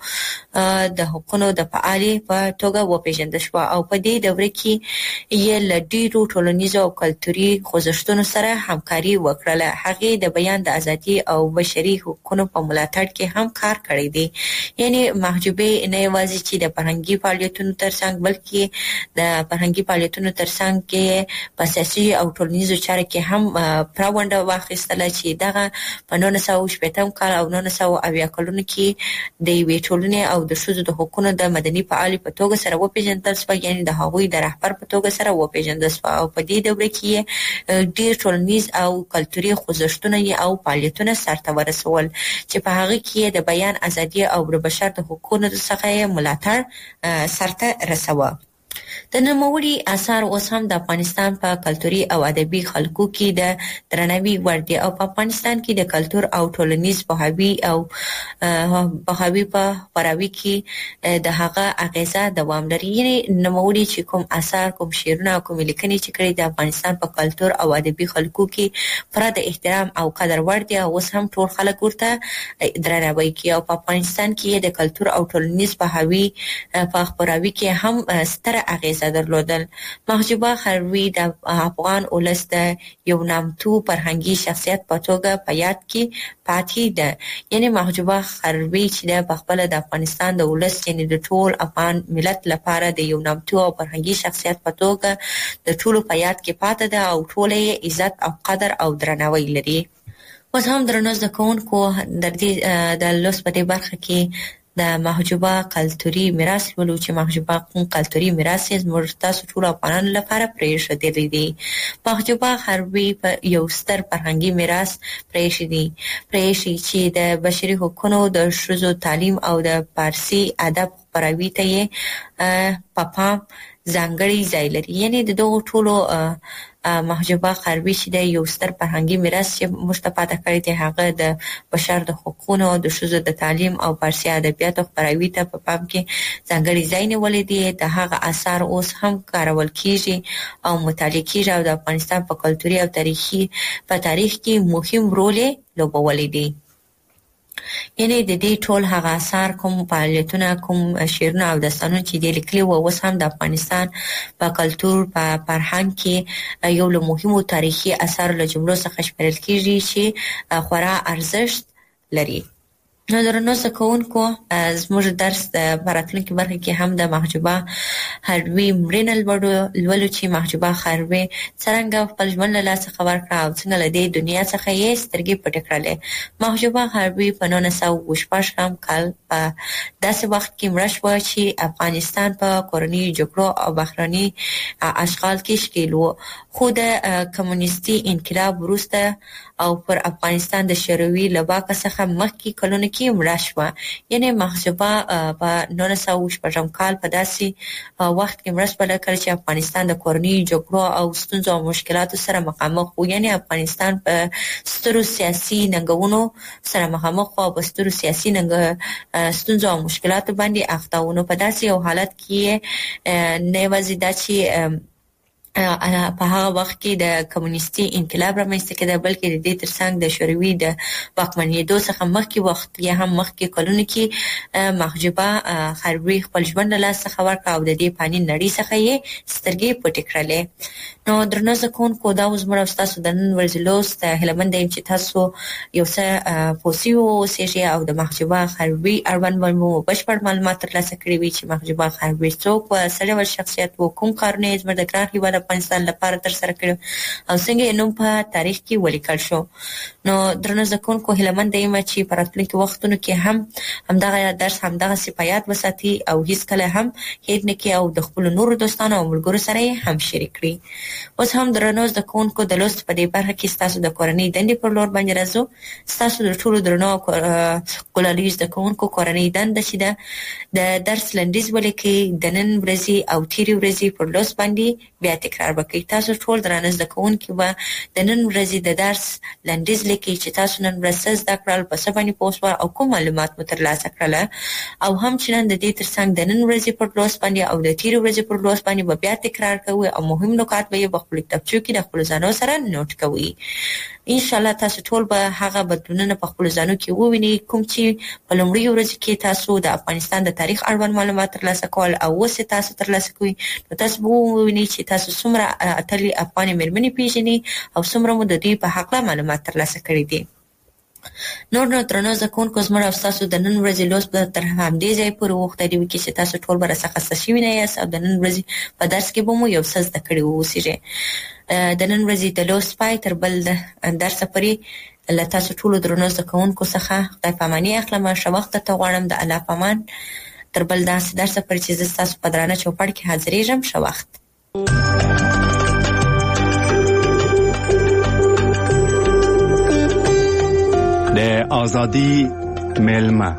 ښځو د حقوقو د فعالې په توګه وپېژندل شوه او په دې دوره کې یې له ډیرو ټولنیزو او کلتوري خوځښتونو سره همکاري وکړله. هغې د بیان د ازادي او بشري حقوقو په ملاتړ کې هم کار کړی دی. یعنی محجوبې نه یوازې چې د فرهنګي فعالیتونو ترڅنګ بلکې د فرهنګي فعالیتونو ترڅنګ کې په سیاسي او ټولنیزو چارو کې هم پوره ونډه واخیستله چې دغه په نولس سوه شپږم کال او نولس سوه اویا کلونو کې د یوې ټولنې او د ښځو د حقوقو د مدني فعالې په توګه سره وپېژندل شوه. یعنی د هغوی د رهبر په توګه سره وپېژندل شوه او په دې دوره کې ډېر ټولنیز او کلتوري خوځښتونه او فعالیتونه سرته ورسول چې په هغه کې د بیان ازادي او د بشر د حقوقو څخه ملاتړ سرته رسوه. د نوموړي اثار اوس هم د افغانستان په کلتوري او ادبي خلکو کې د درناوي وړ دي او په افغانستان کې د کلتور او ټولنیز پوهاوي او پوهاوي په خپراوي کې د هغه اغیزه دوام لري. یعنی نوموړي چې کوم اثار کوم شعرونه او کوم لیکنې چې کړي د افغانستان په کلتور او ادبي خلکو کې پوره د احترام او قدر وړ دي او اوس هم ټول خلک ورته درناوي کوي او په افغانستان کې د کلتور او ټولنیز پوهاوي په خپراوي کې هم ستر اغیزه درلودل. محجوبه خاوري د افغان ولس د یو نامتو فرهنګي شخصیت په توګه په یاد کې پاتې ده. یعنی محجوبه خاوري چې د خپل د افغانستان د ولس یعنی د ټول افغان ملت لپاره د یو نامتو او فرهنګي شخصیت په توګه د ټولو په یاد کې پاتې ده او ټول یې عزت او قدر او درناوی لري. اوس هم درنو زده کوونکو د دې د لوست په دې برخه کې د محجوبه کلتوري میراث ولو چې محجوبه کوم کلتوري میراث یې زموږ تاسو ټول افغانانو لپاره پرېښودلی دی. محجوبه خاوري په یو ستر فرهنګي میراث پرېښی دی پرېښی چې د بشري حقوقو د ښځو تعلیم او د فارسي ادب خپراوي ته یې په پام ځانګړی ځای لري. یعنی د دغو ټولو محجوبه خاوري چې د یو ستر فرهنګي میراث چې موږ ته پاته کړی دی هغه د بشر د حقوقو د ښځو د تعلیم او فارسي ادبیاتو خپراوي ته په پام کې ځانګړی ځای نیولی دی. د هغه اثار اوس هم کارول کیږي او مطالعه کیږي او د افغانستان په کلتوري او تاریخي په تاریخ کې مهم رول لوبولی دی. یعنی د دې ټول هغه اثار کوم فعالیتونه کوم شعرونه او داستانونه چې د لیکلي و اوس هم د افغانستان په کلتور په فرهنګ کې یو له مهمو تاریخي اثار له جملو څخه شمیرل کیږي چې خورا ارزښت لري. نو درنو زده کوونکو زموږ درس په راتلونکي برخه کې هم د محجوبه خاوري مړینه لولو چې محجوبه خاوري څرنګه خپل ژوند له لاسه خبر کړه او څنګه له دې دنیا څخه یې سترګې پټې کړلې. محجوبه خاوري په نولس سوه شپږم کال په داسې وخت کې مړه شوه چې افغانستان په کورني جګړو او بهرني اشغال کې ښکېل و خو د کمونیستي انقلاب وروسته او پر افغانستان د شوروي له واکه څخه مخکې کلونه کې مړه شوه. یعنی محجوبه په نولس سوه شپږم کال په داسې وخت کې مړه شوه کله چې افغانستان د کورني جګړو او ستونزو او مشکلاتو سره مخامخ و. یعنی افغانستان په سترو سیاسي ننګونو سره مخامخ و او په سترو سیاسي ستونزو او مشکلاتو باندې اخته و. نو په داسې یو حالت کې نه یوازې دا چې په هغه وخت کې د کمونیستي انقلاب رامنځته کېده، بلکې د دې ترڅنګ د شوروي د واکمنېدو څخه مخکې وخت یا هم مخکې کلونو کې محجوبه خربوي خپل ژوند له لاسه ورکړ او د دې فاني نړۍ څخه یې سترګې پټې کړلې. نو درنو زده کوونکو، دا اوس زموږ ستاسو د نن ورځې لوست. هیله مند یم چې تاسو یو څه پوه واوسئ او د محجوبه خربوي اړوند مو بشپړ معلومات ترلاسه کړي وي چې محجوبه خربوي څوک و، سړی و، شخصیت و، کوم کارونه یې زموږ د ګران هېواد افغانستان لپاره تر سره کړو او څنګه یې نوم په تاریخ کې ولیکل شو. نو درنو زده کوونکو، هیله مند یم چې په راتلونکي وختونو کې هم همدغه درس همدغه صفات وساتي او هیڅ کله هم هېڅ نه کوي او د خپل نورو دوستانو او ملګرو سره یې هم شریک کړي. اوس هم درنو زده کوونکو، د لوست په دې برخه کې ستاسو د کورنۍ دندې پر لور باندې راځو. ستاسو د ټولو درنو ګلالي زده کوونکو کورنۍ دنده چې ده د درس لنډیز ولیکئ، د نن ورځې او تېرې ورځې پر لوست باندې بیا تکرار وکړئ. تاسو ټول درانه زده کوونکي به د نن ورځې د درس لنډیز لیکئ چې تاسو نن ورځ څه زده کړل، په څه باندې پوه شوئ او کوم معلومات مو ترلاسه کړل، او هم چې نن د دې ترڅنګ د نن ورځې پر لوست باندې او د تېرې ورځې پر لوست باندې به بیا تکرار کوئ او مهم نکات به یې په خپلو کتابچو کې د خپلو ځانو سره نوټ کوئ. ان شاء الله تاسو ټول به هغه بدلونونه په خپل ځانو کې ووینئ کوم چې په لومړي ورځ کې تاسو د افغانستان د تاریخ اړوند معلومات ترلاسه کول او اوس تاسو ترلاسه کوئ. نو تاسو به ووینئ چې تاسو څومره اتلې افغاني مېرمنې پیژنئ او څومره مو د دوی په هکله معلومات ترلاسه کړي دي. نور نو درنو زده کوونکو، زموږ او ستاسو د نن ورځې لوست به تر همدې ځای پورې وغوښتلی وي چې تاسو ټول به راڅخه څه شوي نه یاست او د نن ورځې په درس کې به مو یو څه زده کړي واوسېږئ. د نن ورځې د لوست پای تر بل درسه پورې له تاسو ټولو درنو زده کوونکو څخه خدای په اماني اخلم. ښه وخت درته غواړم. د الله په امان تر بل داسې درسه پورې چې زه ستاسو په درانه چوپړ کې حاضرېږم. ښه وخت. د آزادی ملمه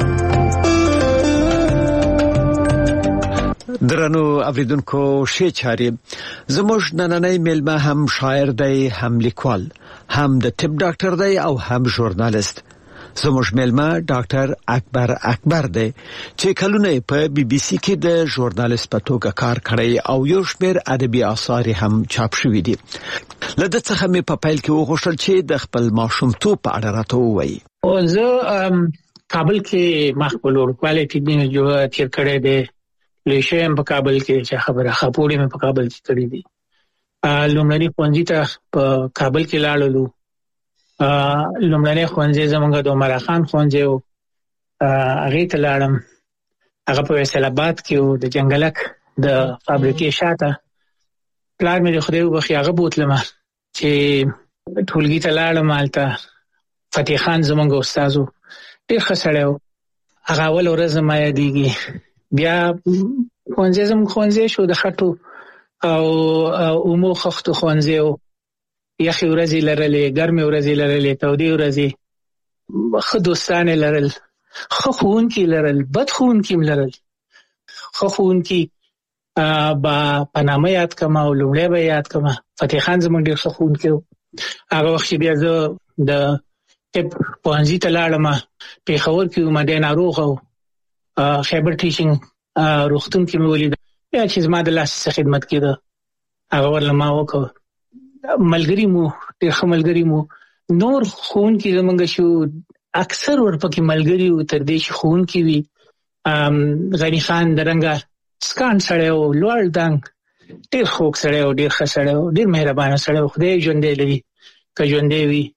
درنو اوریدونکو، ښه چاري. زموږ نننۍ ملمه هم شاعر دی، هم لیکوال، هم د طب ډاکټر دی او هم ژورنالیست. زموږ ملمه ډاکټر اکبر اکبر دی چې کلونه په بي بي سي کې د ژورنالیست په توګه کار کړی او یو شمېر ادبي آثار هم چاپ شوي دي. له دې څخه مې په پیل کې وغوښتل چې د خپل ماشومتوب په اړه راته ووایي. زه کابل کې مخبل ورکواله کې جو تیر کړی دی. لیشم په کابل کې چې خبره خپوړې مې په کابل کې کړې دي. لومړني ښوونځي ته په کابل کې لاړلو. لومړنی ښوونځی زمونږ د عمر خان ښوونځی و، هغې ته لاړم. هغه په فیصل آباد کې و، د جنګلک د فابریکې شاته. پلار مې د خدای وبخښي هغه بوتلم چې ټولګي ته لاړم. هلته فتح خان زمونږ استاد و، ډېر ښه سړی و. هغه اول ورځ زما یادېږي. بیا ښوونځی زموږ ښوونځی شو د خټو او اومو خښتو ښوونځی و. یخې ورځې لرلې، ګرمې ورځې لرلې، تودې ورځې. ښه دوستان یې لرل، ښه ښوونکي لرل، بد ښوونکي هم لرل. ښه ښوونکي به په نامه یاد کړم او لومړی به یاد کړم. فتح خان زموږ ډېر ښه ښوونکی و. هغه وخت چې بیا زه د طب پوهنځي ته لاړم. پېښور کې وم، دی ناروغه و. خیبر ټیچینګ روغتون کې مې ولیده. بیا چې زما د لاس څخه خدمت کېده هغه ورله ما وکړ. ملګري مو ډېر ښه ملګري مو. نور ښوونکي زموږ شو، اکثر ورپکې ملګري وو تر دې چې ښوونکي وي. غني خان د رنګه سکان سړی و، لوړ دنګ، ډېر خوږ سړی و، ډېر ښه سړی و، ډېر مهربانه سړی و. خدای ژوندی لري که ژوندی وي.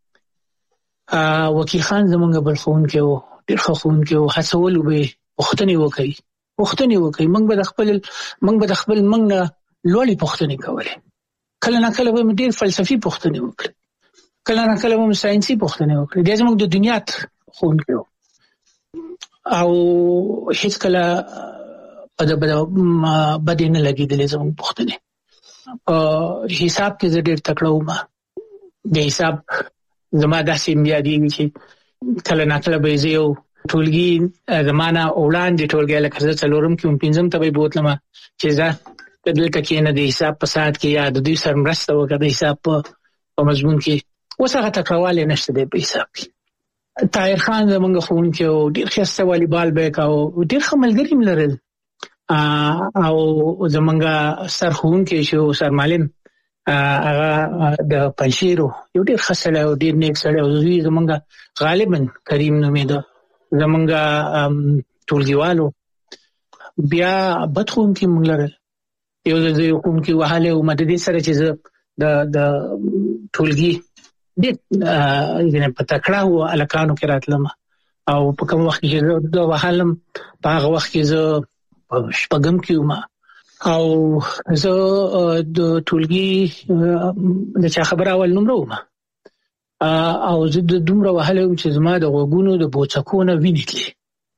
وکیل خان زموږ بل ښوونکی و، ډېر ښه ښوونکی و. هڅولو به یې پوښتنې وکړي پوښتنې وکړي موږ به د خپل موږ به د خپل موږ نه لوړې پوښتنې کولې. کله نه کله به مې ډېر فلسفي پوښتنې وکړي، کله نه کله به مې ساینسي پوښتنې وکړي. دی زموږ د دنیا ښوونکی و او هېڅ کله په د بدې نه لګېدلې زموږ پوښتنې. په حساب کې زه ډېر تکړه وم. د حساب زما داسې یادېږي چې کله نه کله به زه یو ټولګي زما نه وړاندې ټولګی لکه زه څلورم کې وم پنځم ته به یې بوتلم چې ځه دلته کښېنه د حساب په ساعت کې یا د دوی سره مرسته وکړه د حساب په مضمون کې. اوس هغه تکړهوالی نشته دی په حساب کې. طاهر خان زموږ ښوونکی و، ډېر ښایسته والیبال به یې کاوه، ډېر ښه ملګري هم لرل. او زمونږ سرخون کې شو سر معلم هغه د پنځیرو یو ډېر خسله او ډېر نیک سره او زمونږ غالبا کریم نومېده زمونږ ټولګیوالو بیا بدخون کې مونږ لرل یو ځل یو کوم کې وهاله او مدد سره چې د د ټولګي د یعنی په تکړه او الکانو کې راتلم او په کوم وخت کې د وهالم په هغه وخت کې زه شپږم کې وم او زه د ټولګي د چا خبره اول نمبر وم او زه د دومره وهاله چې زما د غوګونو د بوڅکونه وینېدلې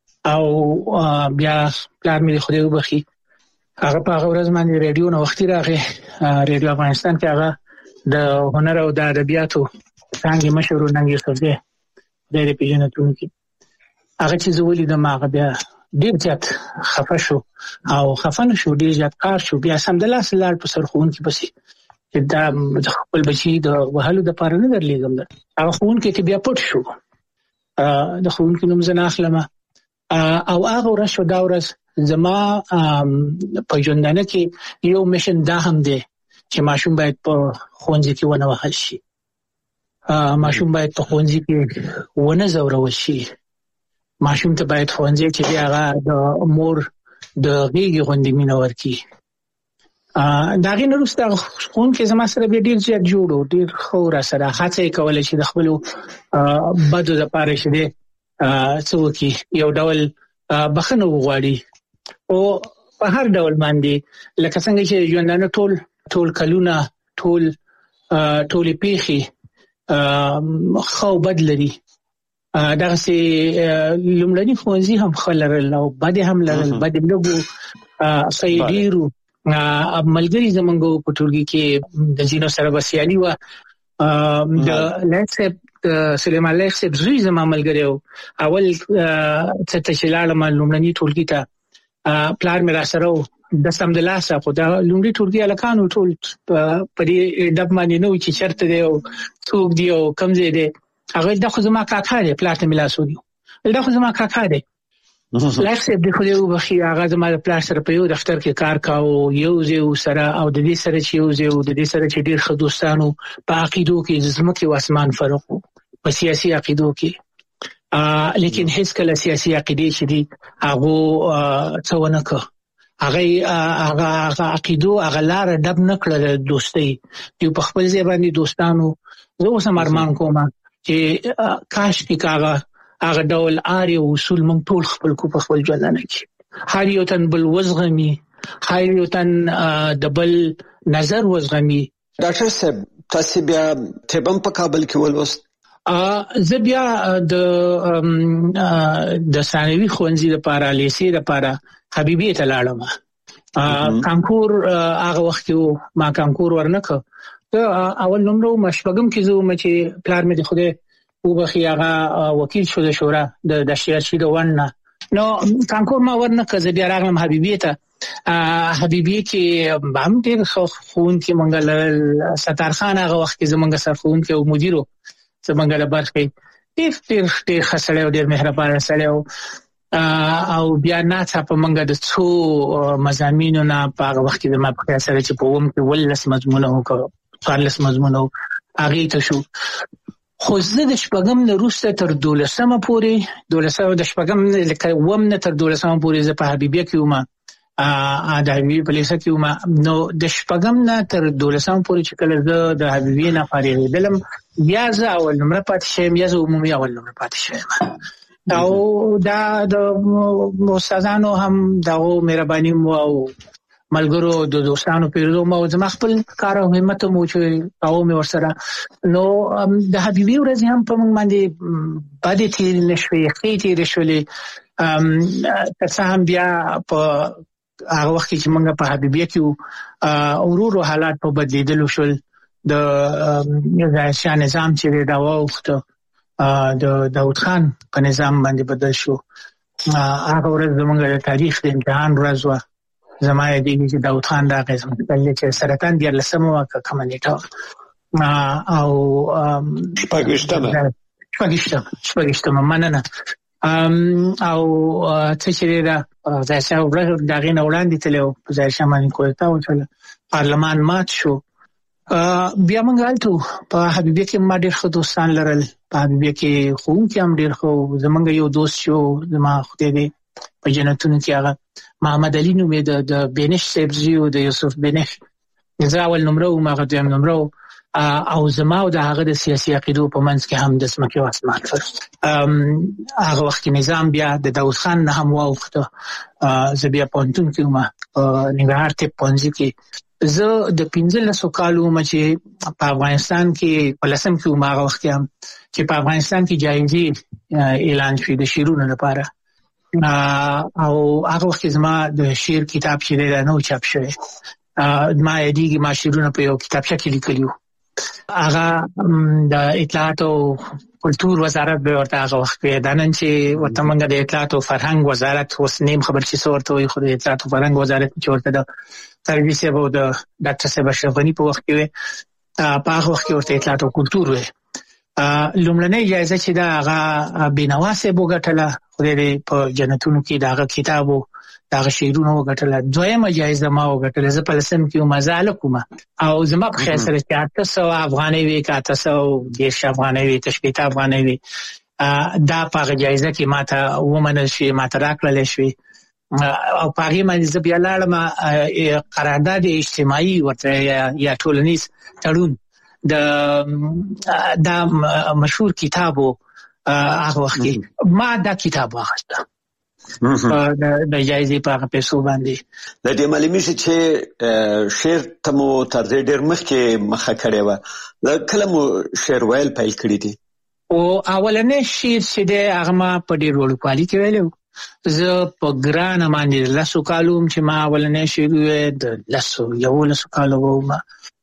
او بیا پلار مې خدای وبخي هغه په هغه ورځ باندې ریډیو نو وختي راغی ریډیو افغانستان کې هغه د هنر او د ادبیاتو څنګه مشهور ننګ یوسف دی د دې پیژنتون کې هغه چې زه ولیدم هغه بیا ډېر زیات خفه شو او خفه نه شو ډېر زیات کار شو بیا سم د لاس لاړ په سرخون کې پسې چې دا خپل بچي د وهلو د پاره نه درلېږم هغه خون کې بیا پټ شو د خون کې نوم زنه اخلم او هغه ورځ شو دا ورځ زما په ژوندانه کې یو میشن دا هم دی چې ماشوم باید په ښوونځي کې ونه وهل شي ماشوم باید په ښوونځي کې ونه ځورول شي ماشوم ته باید ښوونځي چې هغه د مور د غېږې غوندې مینه ورکړي د هغې نه وروسته ښوونکی زما سره بیا ډېر زیات جوړ و ډېر ښه راسره هڅه یې کوله چې د خپلو بدو دپاره چې دی څه وکړي یو ډول بخښنه وغواړي او په هر ډول باندې لکه څنګه چې ژوندانه ټول ټول کلونه ټول ټولې پیښې ښه او بد لري دغسې لومړني ښوونځي هم ښه لرل او بد هم لرل بد یې لږ و ښه یې ډېر و ملګري زموږ په ټولګي کې د ځینو سره به سیالي وه د لایق صاحب د سلیمان لایق صاحب زوی زما ملګری و اول څه ته چې لاړم لومړني ټولګي ته پلار مې راسره و د سمدلاسه خو دا لومړي ټولګي هلکانو ټول په دې ډب باندې نه و چې چېرته دی او څوک دی او کوم ځای دی هغه دا خو زما کاکا دی پلار ته مې لاس ونیو دا خو زما کاکا دی لایق صاحب د خدای وبخښي هغه زما د پلار سره په یو دفتر کې کار کاوه یو ځای سره او د دې سره چې یو ځای او د دې سره چې ډېر ښه دوستانو په عقیدو کې د ځمکې او اسمان فرق و په سیاسي عقیدو کې لیکن هیڅ کله سیاسي عقیدې چې دي هغه څه ونه کړه هغه هغه عقیدو هغه لاره ډب نه کړله دوستۍ دوی په خپل ځای باندې دوستانو زه اوس هم ارمان کوم چې کاش کې هغه هغه ډول آري او اصول موږ ټول خپل کو په خپل ژوندانه کې هر یو تن بل وزغمي هر یو تن د بل نظر وزغمي ډاکټر صاحب تاسو بیا تبم په کابل کې ولوست زه بیا د د ثانوي ښوونځي لپاره لیسې لپاره حبیبي ته لاړم کانکور هغه وخت کې ما کانکور ورنکړ اول نمبر مشبګم کې زه چې پلار مې د خدای وبخي هغه وکیل شو د شورا د د سیاسي د ونه نو کانکور ما ورنکړ زه بیا راغلم حبیبي ته حبیبي کې هم ډېر خون کې منګل ستار خان هغه وخت کې زمونږ سرخون کې او مدیرو زمونږ د برخې ډېر ډېر ډېر ښه سړی او ډېر مهربانه سړی او بیا ناڅاپه په منګه د څو مضامینو نه په هغه وخت کې زما په خیال سره چې په اووم کې ولس مضمونه وکړو څوارلس مضمونه هغې ته شو خو زه د شپږم نه وروسته تر دولسمه پورې دولسمه د شپږم لکه اووم نه تر دولسمه پورې زه په حبیبیه کې وم د حبیبیې په لیسه کې وم نو د شپږم نه تر دولسمه پورې چې کله زه د حبیبیې نه فارغېدلم بیا زه اول نمره پاتې شوم یا زه عمومي اول نمره پاتې شوم او دا د استادانو هم دغه مهرباني مو او ملګرو د دوستانو پیرودو مو زما خپل کار او همت مو چې او مې ورسره نو د حبیبي ورځ هم په موږ باندې باندې تیر نشوي خې تیر شولې تاسو هم بیا په هغه وخت چې موږ په حبیبي کې اورورو حالات په بدلیدلو شول د ځای نظام چې دا وخت د داوود خان په نظام باندې بدل شو هغه ورځ زموږ د تاریخ د امتحان ورځ و زما یې دی چې داوود خان دا قسم کله چې سرطان دی لسمه وکه کمنیټه او پاکستان پاکستان پاکستان مننه او څه چې دا ځای شاو دا غین وړاندې تلو ځای شمن کوټه او چل پارلمان مات شو. بیا موږ غلطو په حبیبیه کې ما ډېر ښه دوستان لرل، په حبیبیه کې ښوونکي هم ډېر ښه. زمونږ یو دوست شو زما خدای دې په جنتونو کې هغه محمد علي نومې د بینش صاحب زوی و، د یوسف بینش. زه اول نمره وم، هغه دویم نمره و. او زما او د هغه د سیاسي عقیدو په منځ کې هم د ځمکې او اسمان فرق. هغه وخت کې نظام بیا د داود خان نه هم واوښته. زه بیا پوهنتون کې وم په ننګرهار طب پوهنځي کې. زه د پنځلسو کالو وم چې په افغانستان کې په لسم کې وم، هغه وخت هم چې په افغانستان کې جایزې اعلان شوې د شعرونو لپاره. او هغه وخت زما د شعر کتاب چې دی دا نه و چاپ شوی. ما یادېږي ما شعرونه په یو کتابچه کې لیکلي وو. هغه د اطلاعات او کلتور وزارت به ورته هغه وخت کې دا نن چې ورته موږ د اطلاعات او فرهنګ وزارت اوس نیم خبر چې څه ورته وایي، خو د اطلاعات او فرهنګ وزارت چې ورته د تروي صاحب او د ډاکټر صاحب اشرف غني په وخت کې وي، په هغه وخت کې ورته اطلاعات او کلتور وي. لومړنۍ جایزه چې دا هغه بینوا صاحب وګټله، خدای دې په جنتونو کې دا هغه کتاب او دا هغه شعرونه وګټله. دویمه جایزه ما وګټله، زه په لسم کې وم، زه هلک وم او زما په خیال سره چې اته سوه افغانۍ وي که اته سوه دېرش افغانۍ وي که شپېته افغانۍ وي، دا په هغه جایزه کې ما ته ومنل شوې، ما ته راکړلی شوې. او په هغې باندې زه بیا لاړم قرارداد اجتماعي ورته یا ټولنیز تړون د دا مشهور کتاب و. هغه وخت کې ما دا کتاب واخیسته د جایزې په هغه پیسو باندې. د دې معلومیږي چې شعر ته مو تر دې ډېر مخکې مخه کړې وه. کله مو شعر ویل پیل کړي دي؟ او اولنی شعر چې دی هغه ما په ډېر وړوکوالي کې ویلی و. زه په ګرانه باندې لسو کالو وم چې ما اولنی شعر وویل، د لسو یولسو کالو وم،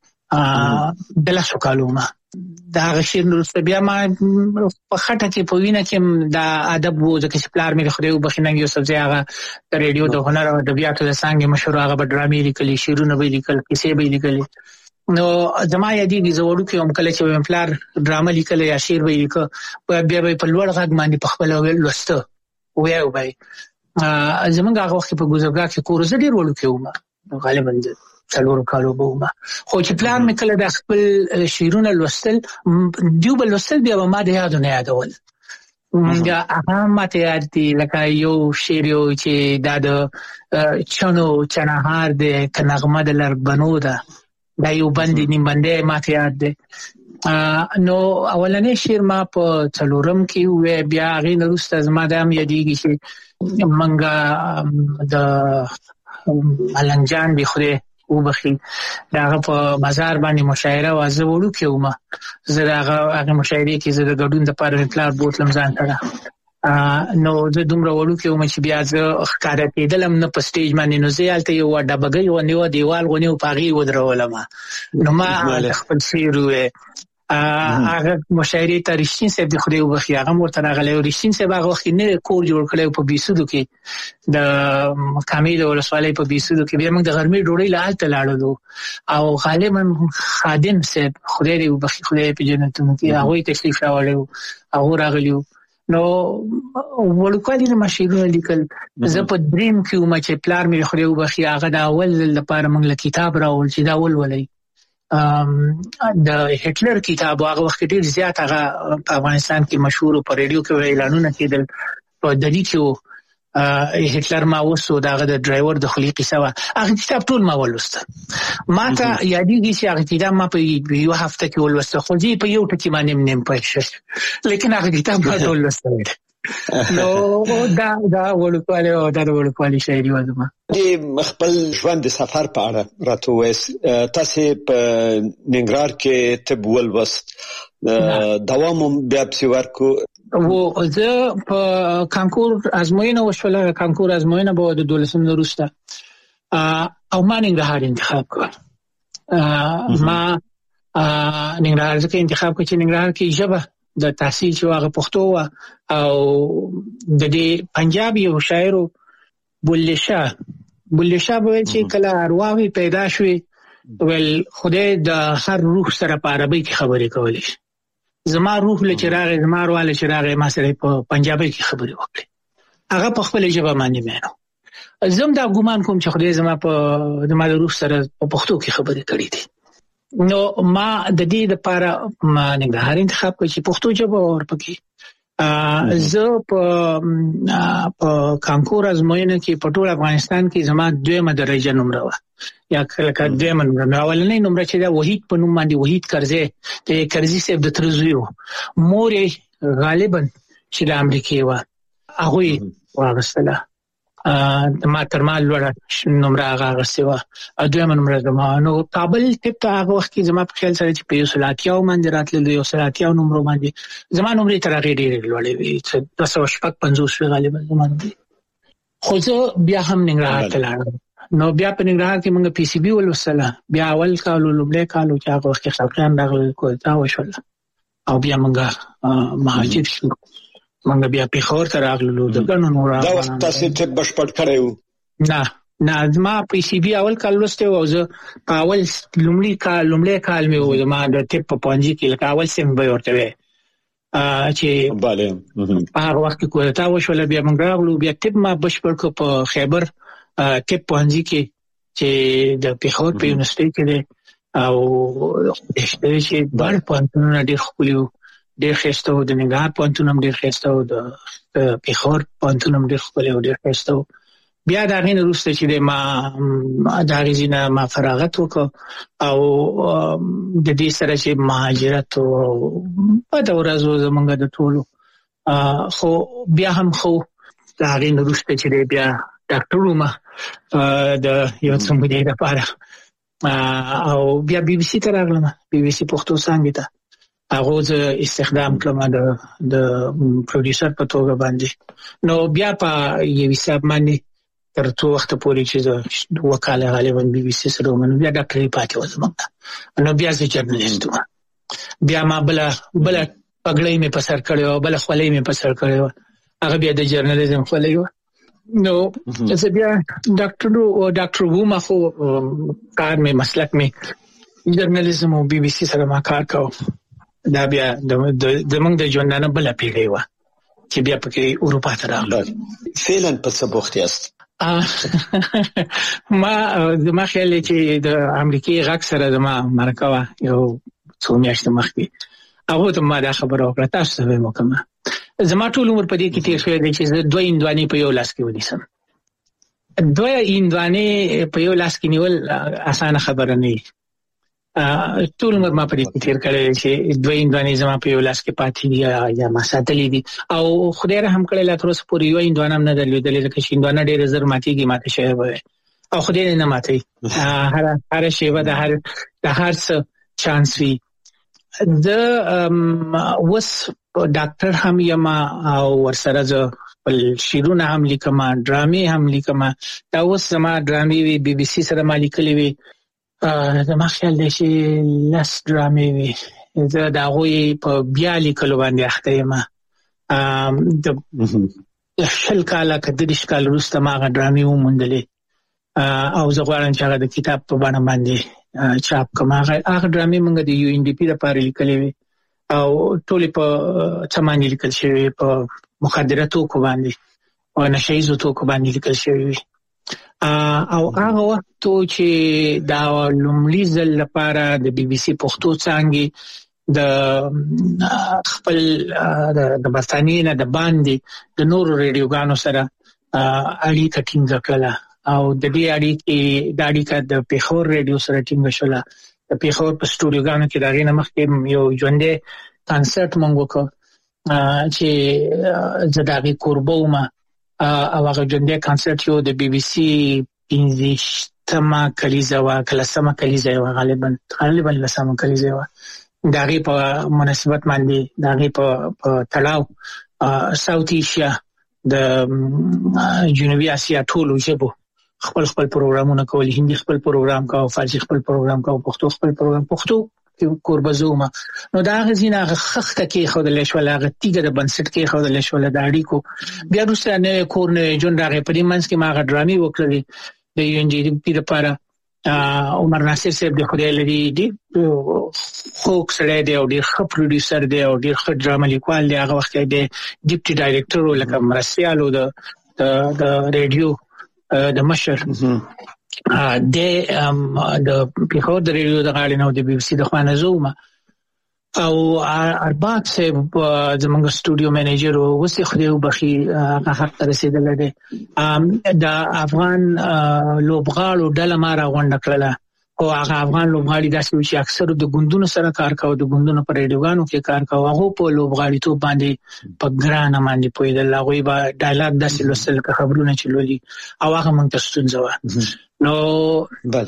د لسو کالو وم. د هغه شعر وروسته بیا ما په خټه کې په وینه کې دا ادب و، ځکه چې پلار مې خدای وبخښي ننګ یوسفزی هغه د ریډیو د هنر او ادبیاتو د څانګې مشر، هغه به ډرامې لیکلي، شعرونه به یې لیکل، کیسې به یې لیکلې. نو زما یادېږي زه وړوکی وم کله چې به مې پلار ډرامه لیکله یا شعر به یې لیکه، بیا به یې په لوړ غږ باندې په خپله لوسته ویی به یې. زموږ هغه وخت په ګوزرګاه کې کور، زه ډېر وړوکی وم، غالبا څلورو کالو به وم. خو چې پلار مې کله د خپل شعرونه لوستل، دیو به لوستل، بیا به ما د یادو نه یادول. هغه ماته یاد دي لکه یو شعر یو چې دا د چنو چنهار دی که نغمه د لربنو ده، دا یو بندې نیم بندې ماته یاد دی. نو اولنی شعر ما په څلورم کې ووی. بیا هغې نه وروسته زما دا هم یادېږي چې موږ د ملنګ جان بې خدای وبخښي د هغه په مزار باندې مشاعره وه. زه وړوکی وم، زه د هغه مشاعرې کې زه د ګډون دپاره مې پلار بوتلم ځان سره. نو زه دومره وړوکی وم چې بیا زه ښکاره کېدلم نه په سټیج باندې. نو زه هلته یوه ډبګۍ غوندې وه، دیوال غوندې و، په هغې ودرولم. نو ما د خپل شعر ووی. هغه مشاعرې ته رښتین صاحب د خدای وبخښي هغه هم ورته راغلی و. رښتین صاحب هغه وخت کې نوی کور جوړ کړی و په بیسودو کې، د کامې د ولسوالۍ په بیسودو کې. بیا موږ د غرمې ډوډۍ له هلته لاړلو او غالبا خادم صاحب خدای دې وبخښي، خدای په جنتونو کې، هغوی تشریف راوړی و، هغو راغلي و. نو وړوکوالي نه ما شعرونه لیکل. زه په دریم کې وم چې پلار مې خدای وبخښي هغه د اول لپاره موږ له کتاب راوړ چې دا ولولئ، د هټلر کتاب. هغه وخت ډېر زیات هغه په افغانستان کې مشهور په ریډیو کې اعلانونه کېدل، په دلی کې و هټلر ما وسو د هغه د ډرایور د خولي قصه وه. هغه کتاب ټول ما ولوسته. ما ته یادېږي چې هغه کتاب ما په یوه هفته کې ولوسته، خو زه په یو ټکي باندې نیم پوه شوم، لیکن هغه کتاب ما ټول لوستی. نو دا دا وړوکوالی او دا د وړوکوالي شاعري وه زما. د خپل ژوند د سفر په اړه راته ووایاست. تاسې په ننګرهار کې طب ولوست، دوام هم بیا پسې ورکړو. و زه په کانکور ازموینه وشوله، کانکور ازموینه به د دولسم نه وروسته، او ما ننګرهار انتخاب کړ. ما ننګرهار ځکه انتخاب کړ چې ننګرهار کې ژبه د تحصیل چې هغه پښتو وه، او د دې پنجاب یو شاعر بلې شاه بلې شاه به ویل چې کله ارواحې پیدا شوې، ویل خدای د هر روح سره په عربۍ کې خبرې کولی شي. زما روح له چراغ زما رواله چراغ ما سره په پنجابي کې خبرې وکړي هغه په خپل ژبه باندې مینو زم دا ګومان کوم چې خدای زما په د ما روح سره په پښتو کې خبرې کړې دي نو ما د دې لپاره ما نګهار انتخاب کړ چې پښتو ژبه ورپکې زه په په کانکور ازموینه کې په ټول افغانستان کې زما دویمه درجه نمره و یا کله دویمه نمره اولنۍ نمره چې دا وحید په نوم باندې وحید کرزی د کرزی صاحب د ترزویو مور غالبا چې د امریکای و هغه واغستله ما ترمال لوړه نمره هغه غسیوه دویمه نمره زما نو کابل ټیپ ته هغه وخت کې زما په خیال سره چې په یو سلاتیاو باندې راتلل یو سلاتیاو نمبر باندې زما نمره تر هغه ډېر لوړې وي چې تاسو شپږ پنځوس غالبا زما خو زه بیا هم ننګرهار ته لاړم نو بیا په ننګرهار کې موږ پی سی بي ولوسله بیا اول کال لومړی کال چې هغه وخت خلکان راغلل کوه تا وشول او بیا موږ مهاجر شو موږ بیا په خور ته راغلو د ګڼو نور دا وخت تاسو ته بشپړ کړو نه نه ما پی سی بي اول کال لسته و زه په اول لومړی کال لومړی کال مې و ما د ټیپ په پونځي کې لکه اول سم به ورته وي چې bale هغه وخت کوه تا وشول بیا موږ راغلو بیا ټیپ ما بشپړ کو په خیبر ټیپ پونځي کې چې د پیښور په یونیورسيټي کې او چې بار پونځونه ډېر خپلو ډېر خسته و د نګار پونتونم ډېر خسته و د پیښور پونتونم ډېر خپل او ډېر خسته و بیا دا غین روسته چې ما دا غزینه ما فراغت وکړ او د دې سره چې مهاجرت او په دا ورځو زمونږ د ټولو خو بیا هم خو دا غین روسته چې بیا ډاکټر ومه د یو څه مودې لپاره او بیا بي بي سي ته راغلم بي بي سي پښتو څنګه ته هغه ز استخدام کړم د د پروډوسر په توګه باندې نو بیا په یو حساب باندې تر څو وخت پورې چې وکاله غالبا بي بي سي سره ومنو بیا ډاکټري پاتې وځم نو بیا زه جرنالست وم بیا ما بل بل پګړې مې په سر کړو بل خولې مې په سر کړو هغه بیا د جرنالیزم خولې و نو زه بیا ډاکټر او ډاکټر وم خو کار مې مسلک مې جرنالیزم او بي بي سي سره ما کار کاوه دا بیا د موږ د ژوندانه بل پیړۍ و چې بیا پکې اروپا ته راغلم فعلا په څه بوخت یاست ما د ما خیال چې د امریکای غږ سره د ما مرکه یو څو میاشتې مخکې هغه ته ما دا خبره وکړه تاسو ته مې وکړه زما ټول عمر په دې کې تیر شوی دی چې زه دوه اندوانې په یو لاس کې ونیسم دوه اندوانې په یو لاس کې نیول اسانه خبره نه ټول عمر ما په دې تیر کړی چې دوه اندوانې زما په یو لاس کې پاتې دي یا ما ساتلې دي او خدای رحم کړی لا تر اوسه پورې یو اندوانه نه درلودلې ځکه چې اندوانه ډېر زر ماتېږي ماته شوی وي او خدای نه ماتي هر هر شی و د هر د هر څه چانس وي د وس ډاکټر هم یم او ورسره زه بل شیرونه هم لیکم ډرامې هم لیکم دا اوس زما ډرامې وی بي بي سي سره ما لیکلې وي زما خیال دی چې لاس ډرامې وي زه د هغوی په بیا لیکلو باندې اخته یم د شل کاله که دېرش کال وروسته ما هغه ډرامې وموندلې او زه غواړم چې هغه د کتاب په بڼه باندې چاپ کړم هغه ډرامې موږ د یو ان ډي پي لپاره لیکلې وي او ټولې په څه باندې لیکل شوي په مخدره توکو باندې او نشه ییزو توکو باندې لیکل شوي وي او هغه وخت چې دا لومړي ځل لپاره د بي بي سي پښتو څانګې د خپل د برتانیې نه د باندې د نورو ریډیوګانو سره اړیکه ټینګه کړله او د دې اړیکې د اړیکه د پیښور ریډیو سره ټینګه شوله د پیښور په سټوډیوګانو کې د هغې نه مخکې یو ژوندی کنسرت موږ وکړ چې زه د هغې کوربه وم او هغه ژوندی کنسرت یو د بي بي سي پنځویشتمه کلیزه وه که لسمه کلیزه یې وه غالبا غالبا لسمه کلیزه یې وه د هغې په مناسبت باندې د هغې په تړاو ساوت ایشیا د جنوبي اسیا ټولو ژبو خپل خپل پروګرامونه کول هندي خپل پروګرام کاوه فارسی خپل پروګرام کاوه پښتو خپل پروګرام پښتو کوربه زومه نو دا غزینه خخته کې خودل شول هغه تیګه د بنسټ کې خودل شول د اړیکو بیا روسه نه کور نه جون راغی په دې منځ کې ما غ ډرامي وکړلې د یو ان ډي پی لپاره عمر ناصر صاحب د خدای لري دی خوک سره دی او ډیر ښه پروډوسر دی او ډیر ښه ډراما لیکوال دی. هغه وخت دی ډیپټي ډایریکټر لکه مرسیالو د د رادیو د مشر د د پیښور د رادیو د غاړې نو د بي بي سي د خوانه زوما او ارباب صاحب زمونږ سټوډیو منیجر او وسه خدای وبخي هغه حق رسیدل دي. د افغان لوبغاړو ډله ما را غونډه کړله او هغه افغان لوبغاړي داسې چې اکثر د ګوندونو سره کار کاوه، د ګوندونو پر ریډیوګانو کې کار کاوه، هغه په لوبغاړي ته باندې په ګرانه باندې پویدل. هغه به ډایلاګ داسې لوستل که خبرونه چلولي او هغه مونږ ته ستونزه و. نو بله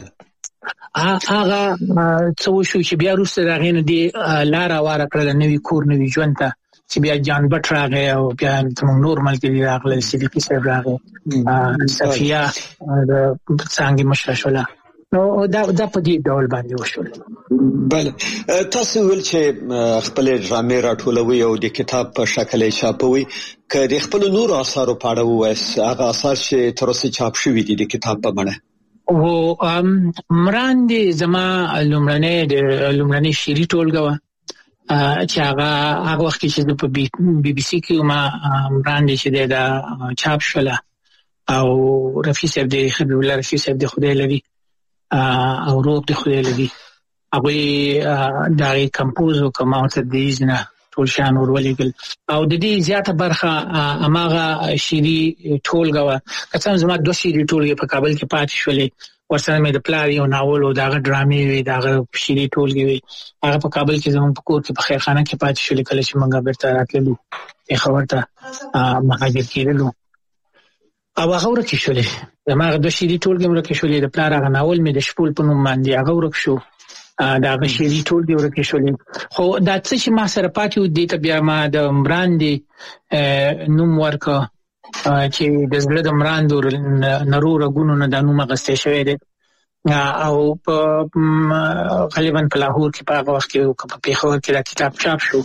هغه څو شو چې بیا وروسته د هغې نه دې لاره واره کړله نوي کور نوي ژوند ته، چې بیا جان بټ راغی او بیا زموږ نور ملګري راغلل، صدیقي صاحب راغی، صفیه د څانګې مشره شوله. نو دا دا په دې ډول باندې وشول. بله تاسو ول چې خپل ډرامې راټولوي او د کتاب په شکل یې چاپوي، که د خپل نور آثارو په اړه ووایاست، هغه آثار چې تر اوسه چاپ شوي دي د کتاب په بڼه؟ او مراندې زما لومړنۍ د لومړنۍ شعري ټولګه وه چې هغه هغه وخت کې چې د په بي بي سي کې ما مراندې چې دی دا چاپ شوله او رفیع صاحب دی حبیب الله رفیع صاحب دی خدای لري او روب دی خدای لري، هغوی د هغې کمپوز وکړه، ما ورته د ایزنه ټول شیان ور ولیږل او د دې زیاته برخه هماغه شعري ټولګه وه. که څه هم زما دوه شعري ټولګې په کابل کې پاتې شولې، ورسره مې د پلار یو ناول او د هغه ډرامې وې، د هغه شعري ټولګې وې، هغه په کابل کې زموږ په کور کې په خیرخانه کې پاتې شولې. کله چې موږ بیرته راتللو پېښور ته مهاجر کېدلو او هغه ورکې شولې، زما هغه دوه شعري ټولګې م ورکې شولې. د پلار هغه ناول مې د شپول په نوم باندې هغه ورک شو، دا هغه شعري ټولګې ورکې شولې. خو دا څه چې ما سره پاتې و دې ته بیا ما د مراندې نوم ورکړه چې د زړه د مراندو نرو رګونو نه دا نوم اخیستی شوی دی او په غالبا په لاهور کې په هغه وخت کې په پېښور کې دا کتاب چاپ شو.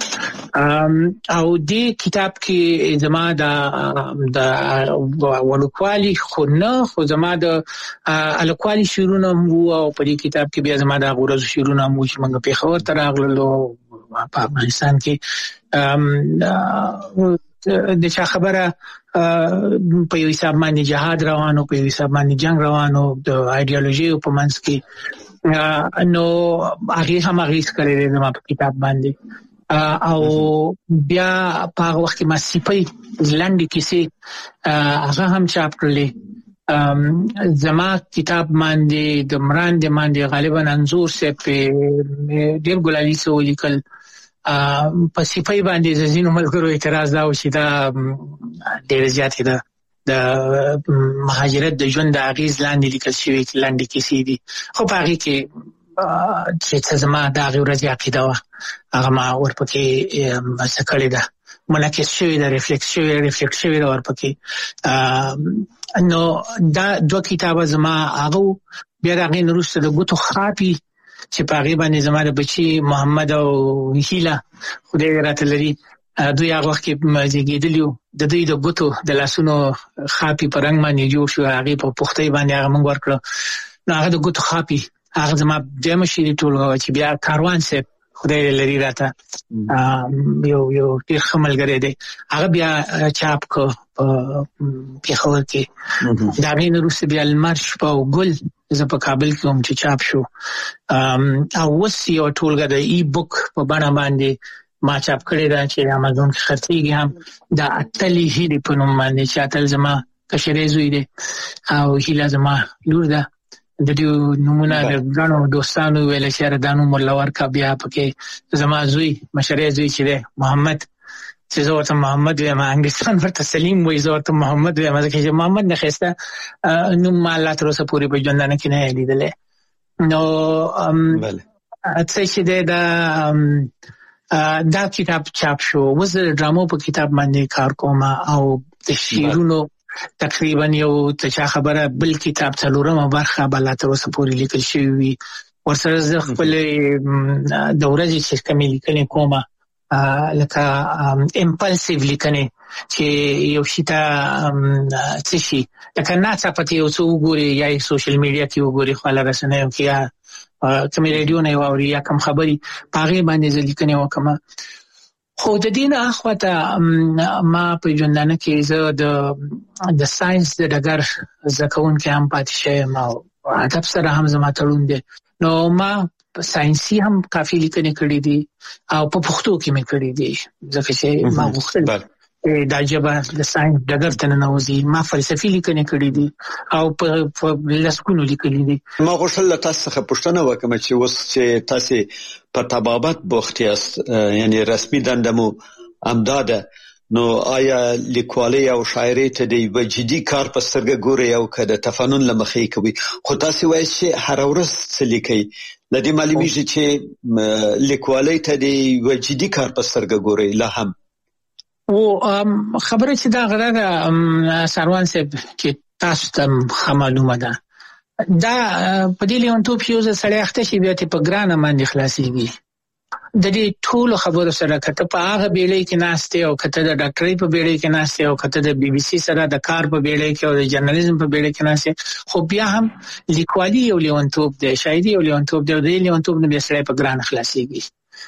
او دې کتاب کې زما د ولوکوالي خو نه خو زما د الکوالي شعرونه هم وو او په دې کتاب کې بیا زما د هغو ورځو شعرونه هم وو چې موږ پېښور ته راغللو په افغانستان کې. د چا خبره په یو حساب باندې جهاد روانو، په یو حساب باندې جنگ روانو د ایډیالوژي په منځ کې، نو هغې هم اغېز کړی دی زما په کتاب باندې. او بیا په هغه وخت کې ما سیپۍ لنډې کیسې هغه هم چاپ کړلې. زما کتاب باندې د مراندې باندې غالبا انځور صاحب ډېر ګلالي څه ولیکل. په سیپۍ باندې د ځینو ملګرو اعتراض دا و چې دا ډېره زیاتې ده، د مهاجرت د ژوند د اغېز لاندې لیکل شوي لنډې کیسې دي. خو په هغې کې چې څه زما د هغې ورځې عقیده وه هغه ما ورپکې څه کړې ده، منعکس شوې ده، ریفلیکټ شوې ریفلیکټ شوې ده ورپکې. نو دا دوه کتابه زما هغه بیا د هغې نه وروسته د ګوتو خاپي چې په هغې باندې زما د بچي محمد او هیله خدای راته لري، دوی هغه وخت کې زیږېدلي وو، د دوی د ګوتو د لاسونو خاپي په رنګ باندې جوړ شو، هغې په پوښتۍ باندې هغه موږ ورکړه. نو هغه د ګوتو خاپي هغه زما دویمه شعري ټولګه وه چې بیا کاروان صاحب خدای لري راته یو یو ډېر ښه ملګری دی، هغه بیا چاپ کړه په پېښور کې. د هغې نه وروسته بیا لمر شپه او ګل زه په کابل کې هم چې چاپ شو، او اوس یوه ټولګه د ای بک په بڼه باندې ما چاپ کړې ده چې امازون کې خرڅېږي هم، د اتلې هیلې په نوم باندې چې اتل زما کشری زوی دی او هیله زما لور ده. د دې نومونه د ګڼو دوستانو ویل چې یاره دا نوم ورله ورکړه. بیا پکې زما زوی مشری زوی چې دی محمد، چې زه ورته محمد ویم، انګلیسان ورته سلیم وایي، زه ورته محمد ویم ځکه چې محمد نه ښایسته نوم ما الله تر اوسه پورې په ژوندانه کې نه دی لیدلی. نو څه چې دی دا دا کتاب چاپ شو. اوس د ډرامو په کتاب باندې کار کوم او د شعرونو تقریبا یو ته چا خبره بل کتاب څلورمه برخه به لا تر اوسه پورې لیکل شوي وي. ورسره زه خپل د ورځې چې کومې لیکنې کومه لکه امپلسیو لیکنه چې یو شي ته څه شي لکه ناڅاپه یو څه وګوري یا سوشل میډیا کې وګوري خو له رسنیو کې یا کوم ریډیو نه واوري یا کوم خبري پاغه باندې ځلیکنه وکم خو د دین اخواته ما په ژوندانه کې زه د د ساينس د ډګر زکون کې هم پاتې شوم او ادب سره هم زما تړون دي نو ما ساينسي هم کافي لیکنې کړې دي او په پښتو کې مې کړې دي ځکه چې ما غوښتل دا جبه د ساينس ډګر ته ننوځي ما فلسفي لیکنې کړې دي او په لسکونو لیکلې دي ما غوښتل تاسو څخه پوښتنه وکم چې اوس چې تاسو په طبابت بوخت یاست یعنی رسمي دندمو امداده نو آیا لیکوالي او شاعري ته د وجدي کار په سترګه ګوري او کده تفنن لمخې کوي خو تاسو وایي چې هر ورځ څه لیکي لدې معلومیږي چې لیکوالي ته د وجدي کار په سترګه ګوري لا هم او خبره چې دا غره سروان صاحب چې تاسو ته معلومه ده دا په دې لیونتوب یو ځای اخته شي بیا ته په ګرانه باندې خلاصيږي د دې ټول خبرو سره کته په هغه بیړۍ کې ناشته او کته د ډاکټرۍ په بیړۍ کې ناشته او کته د بي بي سي سره د کار په بیړۍ کې او د جرنالیزم په بیړۍ کې ناشته خو بیا هم لیکوالي یو لیونتوب دی شاعري یو لیونتوب دی د لیونتوب نه بیا سره په ګرانه خلاصيږي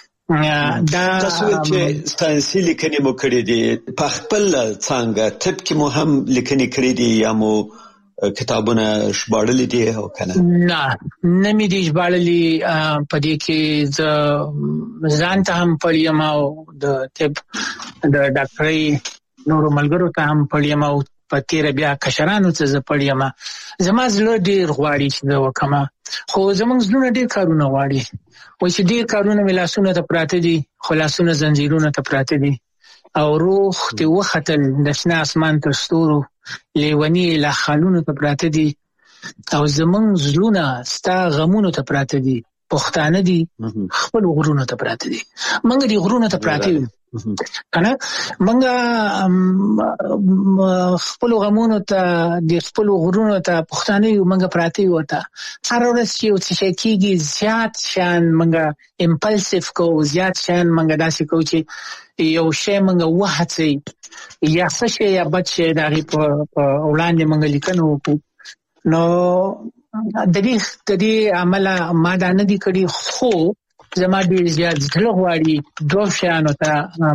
دا تاسو چې ساينسي لیکنې مو کړې دي په خپل څنګه طب کې مو هم لیکنې کړې دي یا مو کتابونه شباړلې دي او کنه نه نه مې دي شباړلې په دې کې ز ځان ته هم پړیم او د طب د ډاکټرۍ نورو ملګرو ته هم پړیم او په تیر بیا کشرانو ته ز پړیم زما زړه ډیر غواړي چې دا وکما خو زمونږ زړه ډیر کارونه غواړي و چې ډیر کارونه ملاسونه ته پراته دي خلاصونه زنجیرونه ته پراته دي او روح ته وختل د شنه اسمان تر ستورو لیونی له خالونو ته پراته دي او زمونږ زړونه ستا غمونو ته پراته دي پښتانه دي خپل غرونو ته پراته دي منګ دي غرونو ته پراته دي کنه منګ خپل غمونو ته د خپل غرونو ته پښتانه یو منګ پراته یو ته هر ورځ چې او څه کېږي زیات شان منګ امپلسیو کو زیات شان منګ داسې کو چې یو شی منګ وهڅي یا څه شی یا بچي د غي په وړاندې منګ لیکنو نو د دې د دې عمل ما دا نه دي کړی خو زما ډیر زیات ځله غواړي دوه شیانو ته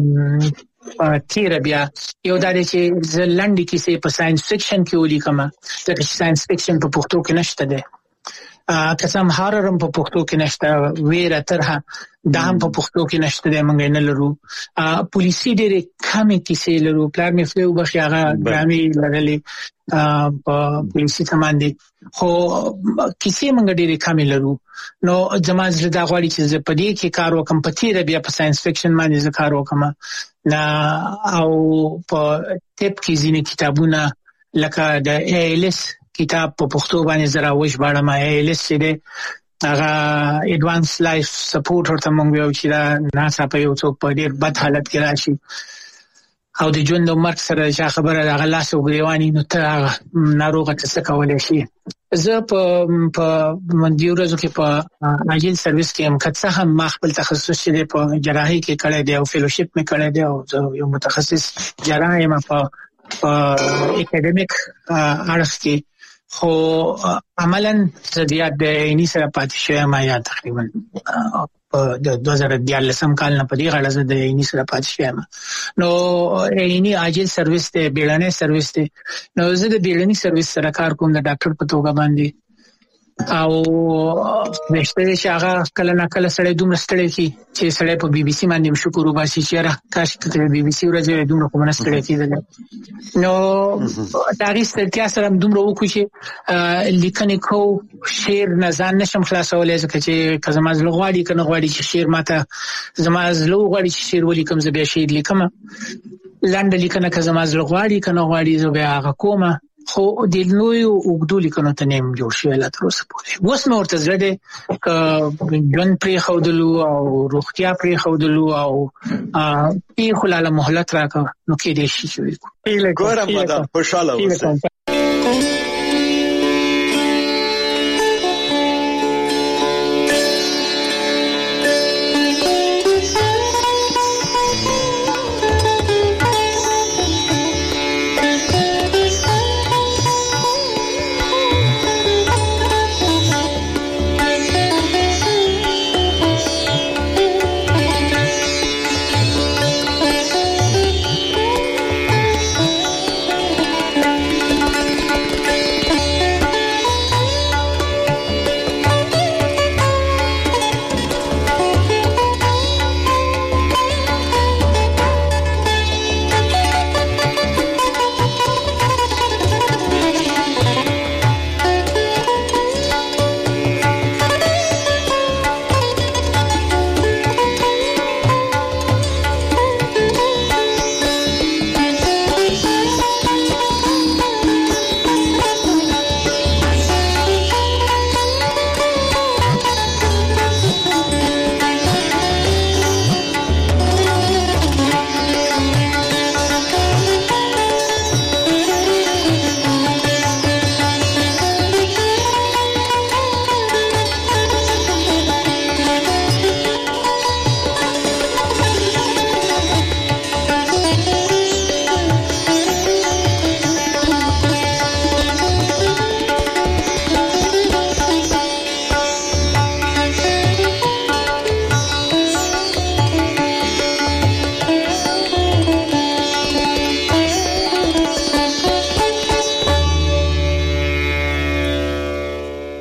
تیر بیا یو دا چې زلندې کیسې په ساينس فکشن کې ولیکم ځکه چې ساينس فکشن په پښتو کې نشته ده قسم هاررم په پښتو کې نشته ویره ترها دا هم په پښتو کې نشته ده مونږ نه لرو پولیسي ډېرې کمې کیسې لرو پلان مې فلو بخي هغه ګرامي لرلې په پولیسي سماندې خو کیسې مونږ ډېرې کمې لرو نو زما زړه دا غواړي چې په دې کې کار وکم په تیر بیا په ساينس فکشن باندې زه کار وکم نا او په ټپ کې ځینې کتابونه لکه د ایلس کتاب په پښتو باندې زرا وښ باندې ما ایلس دې هغه ایڈوانس لایف سپورټ ورته مونږ یو چې دا ناسا په یو څوک په ډېر بد حالت کې راشي او د ژوند د مرګ سره چې خبره د غلاس او غریوانی نو ته ناروغه څه کولای شي زه په په مندیو ورځو کې په اجل سرویس کې هم کڅه هم ما خپل تخصص شې په جراحي کې کړی دی او فیلوشپ مې کړی دی او یو متخصص جراح یم په اکیډمیک اړخ کې خو عملاً زديات د عیني سره پاتې شوی ما یا تقریبا د دوه زره دیارلسم کال نه پدې غړز د عیني سره پاتې شوی نو عیني اجل سرویس ته بیړنۍ سرویس ته نو زه د بیړنۍ سرویس سره کار کوم د ډاکټر په توګه باندې او نشته چې هغه کله نه کله سړی دومره ستړی کی چې سړی په بي بي سي باندې شکر وباسي چې را کاش ته بي بي سي ورځې دومره کوم نه ستړی کیدل نو دا ریستیا سره دومره وکړي چې لیکنې کو شعر نه ځان نشم خلاصولای ځکه چې کزما زلو غواړي کنه غواړي چې شعر ماته زما زلو غواړي چې شعر ولیکم زه به شعر لیکم لاندې لیکنه کزما زلو غواړي کنه غواړي زه به هغه کومه خو د نوې وګړو لیکنو ته نیم جوړ شوی لا تر اوسه پورې اوس مې ورته زړه دې ک ژوند پرې خودلو او روغتیا پرې خودلو او په خلاله مهلت راکړه نو کې دې شي چې ګورم دا خوشاله اوسه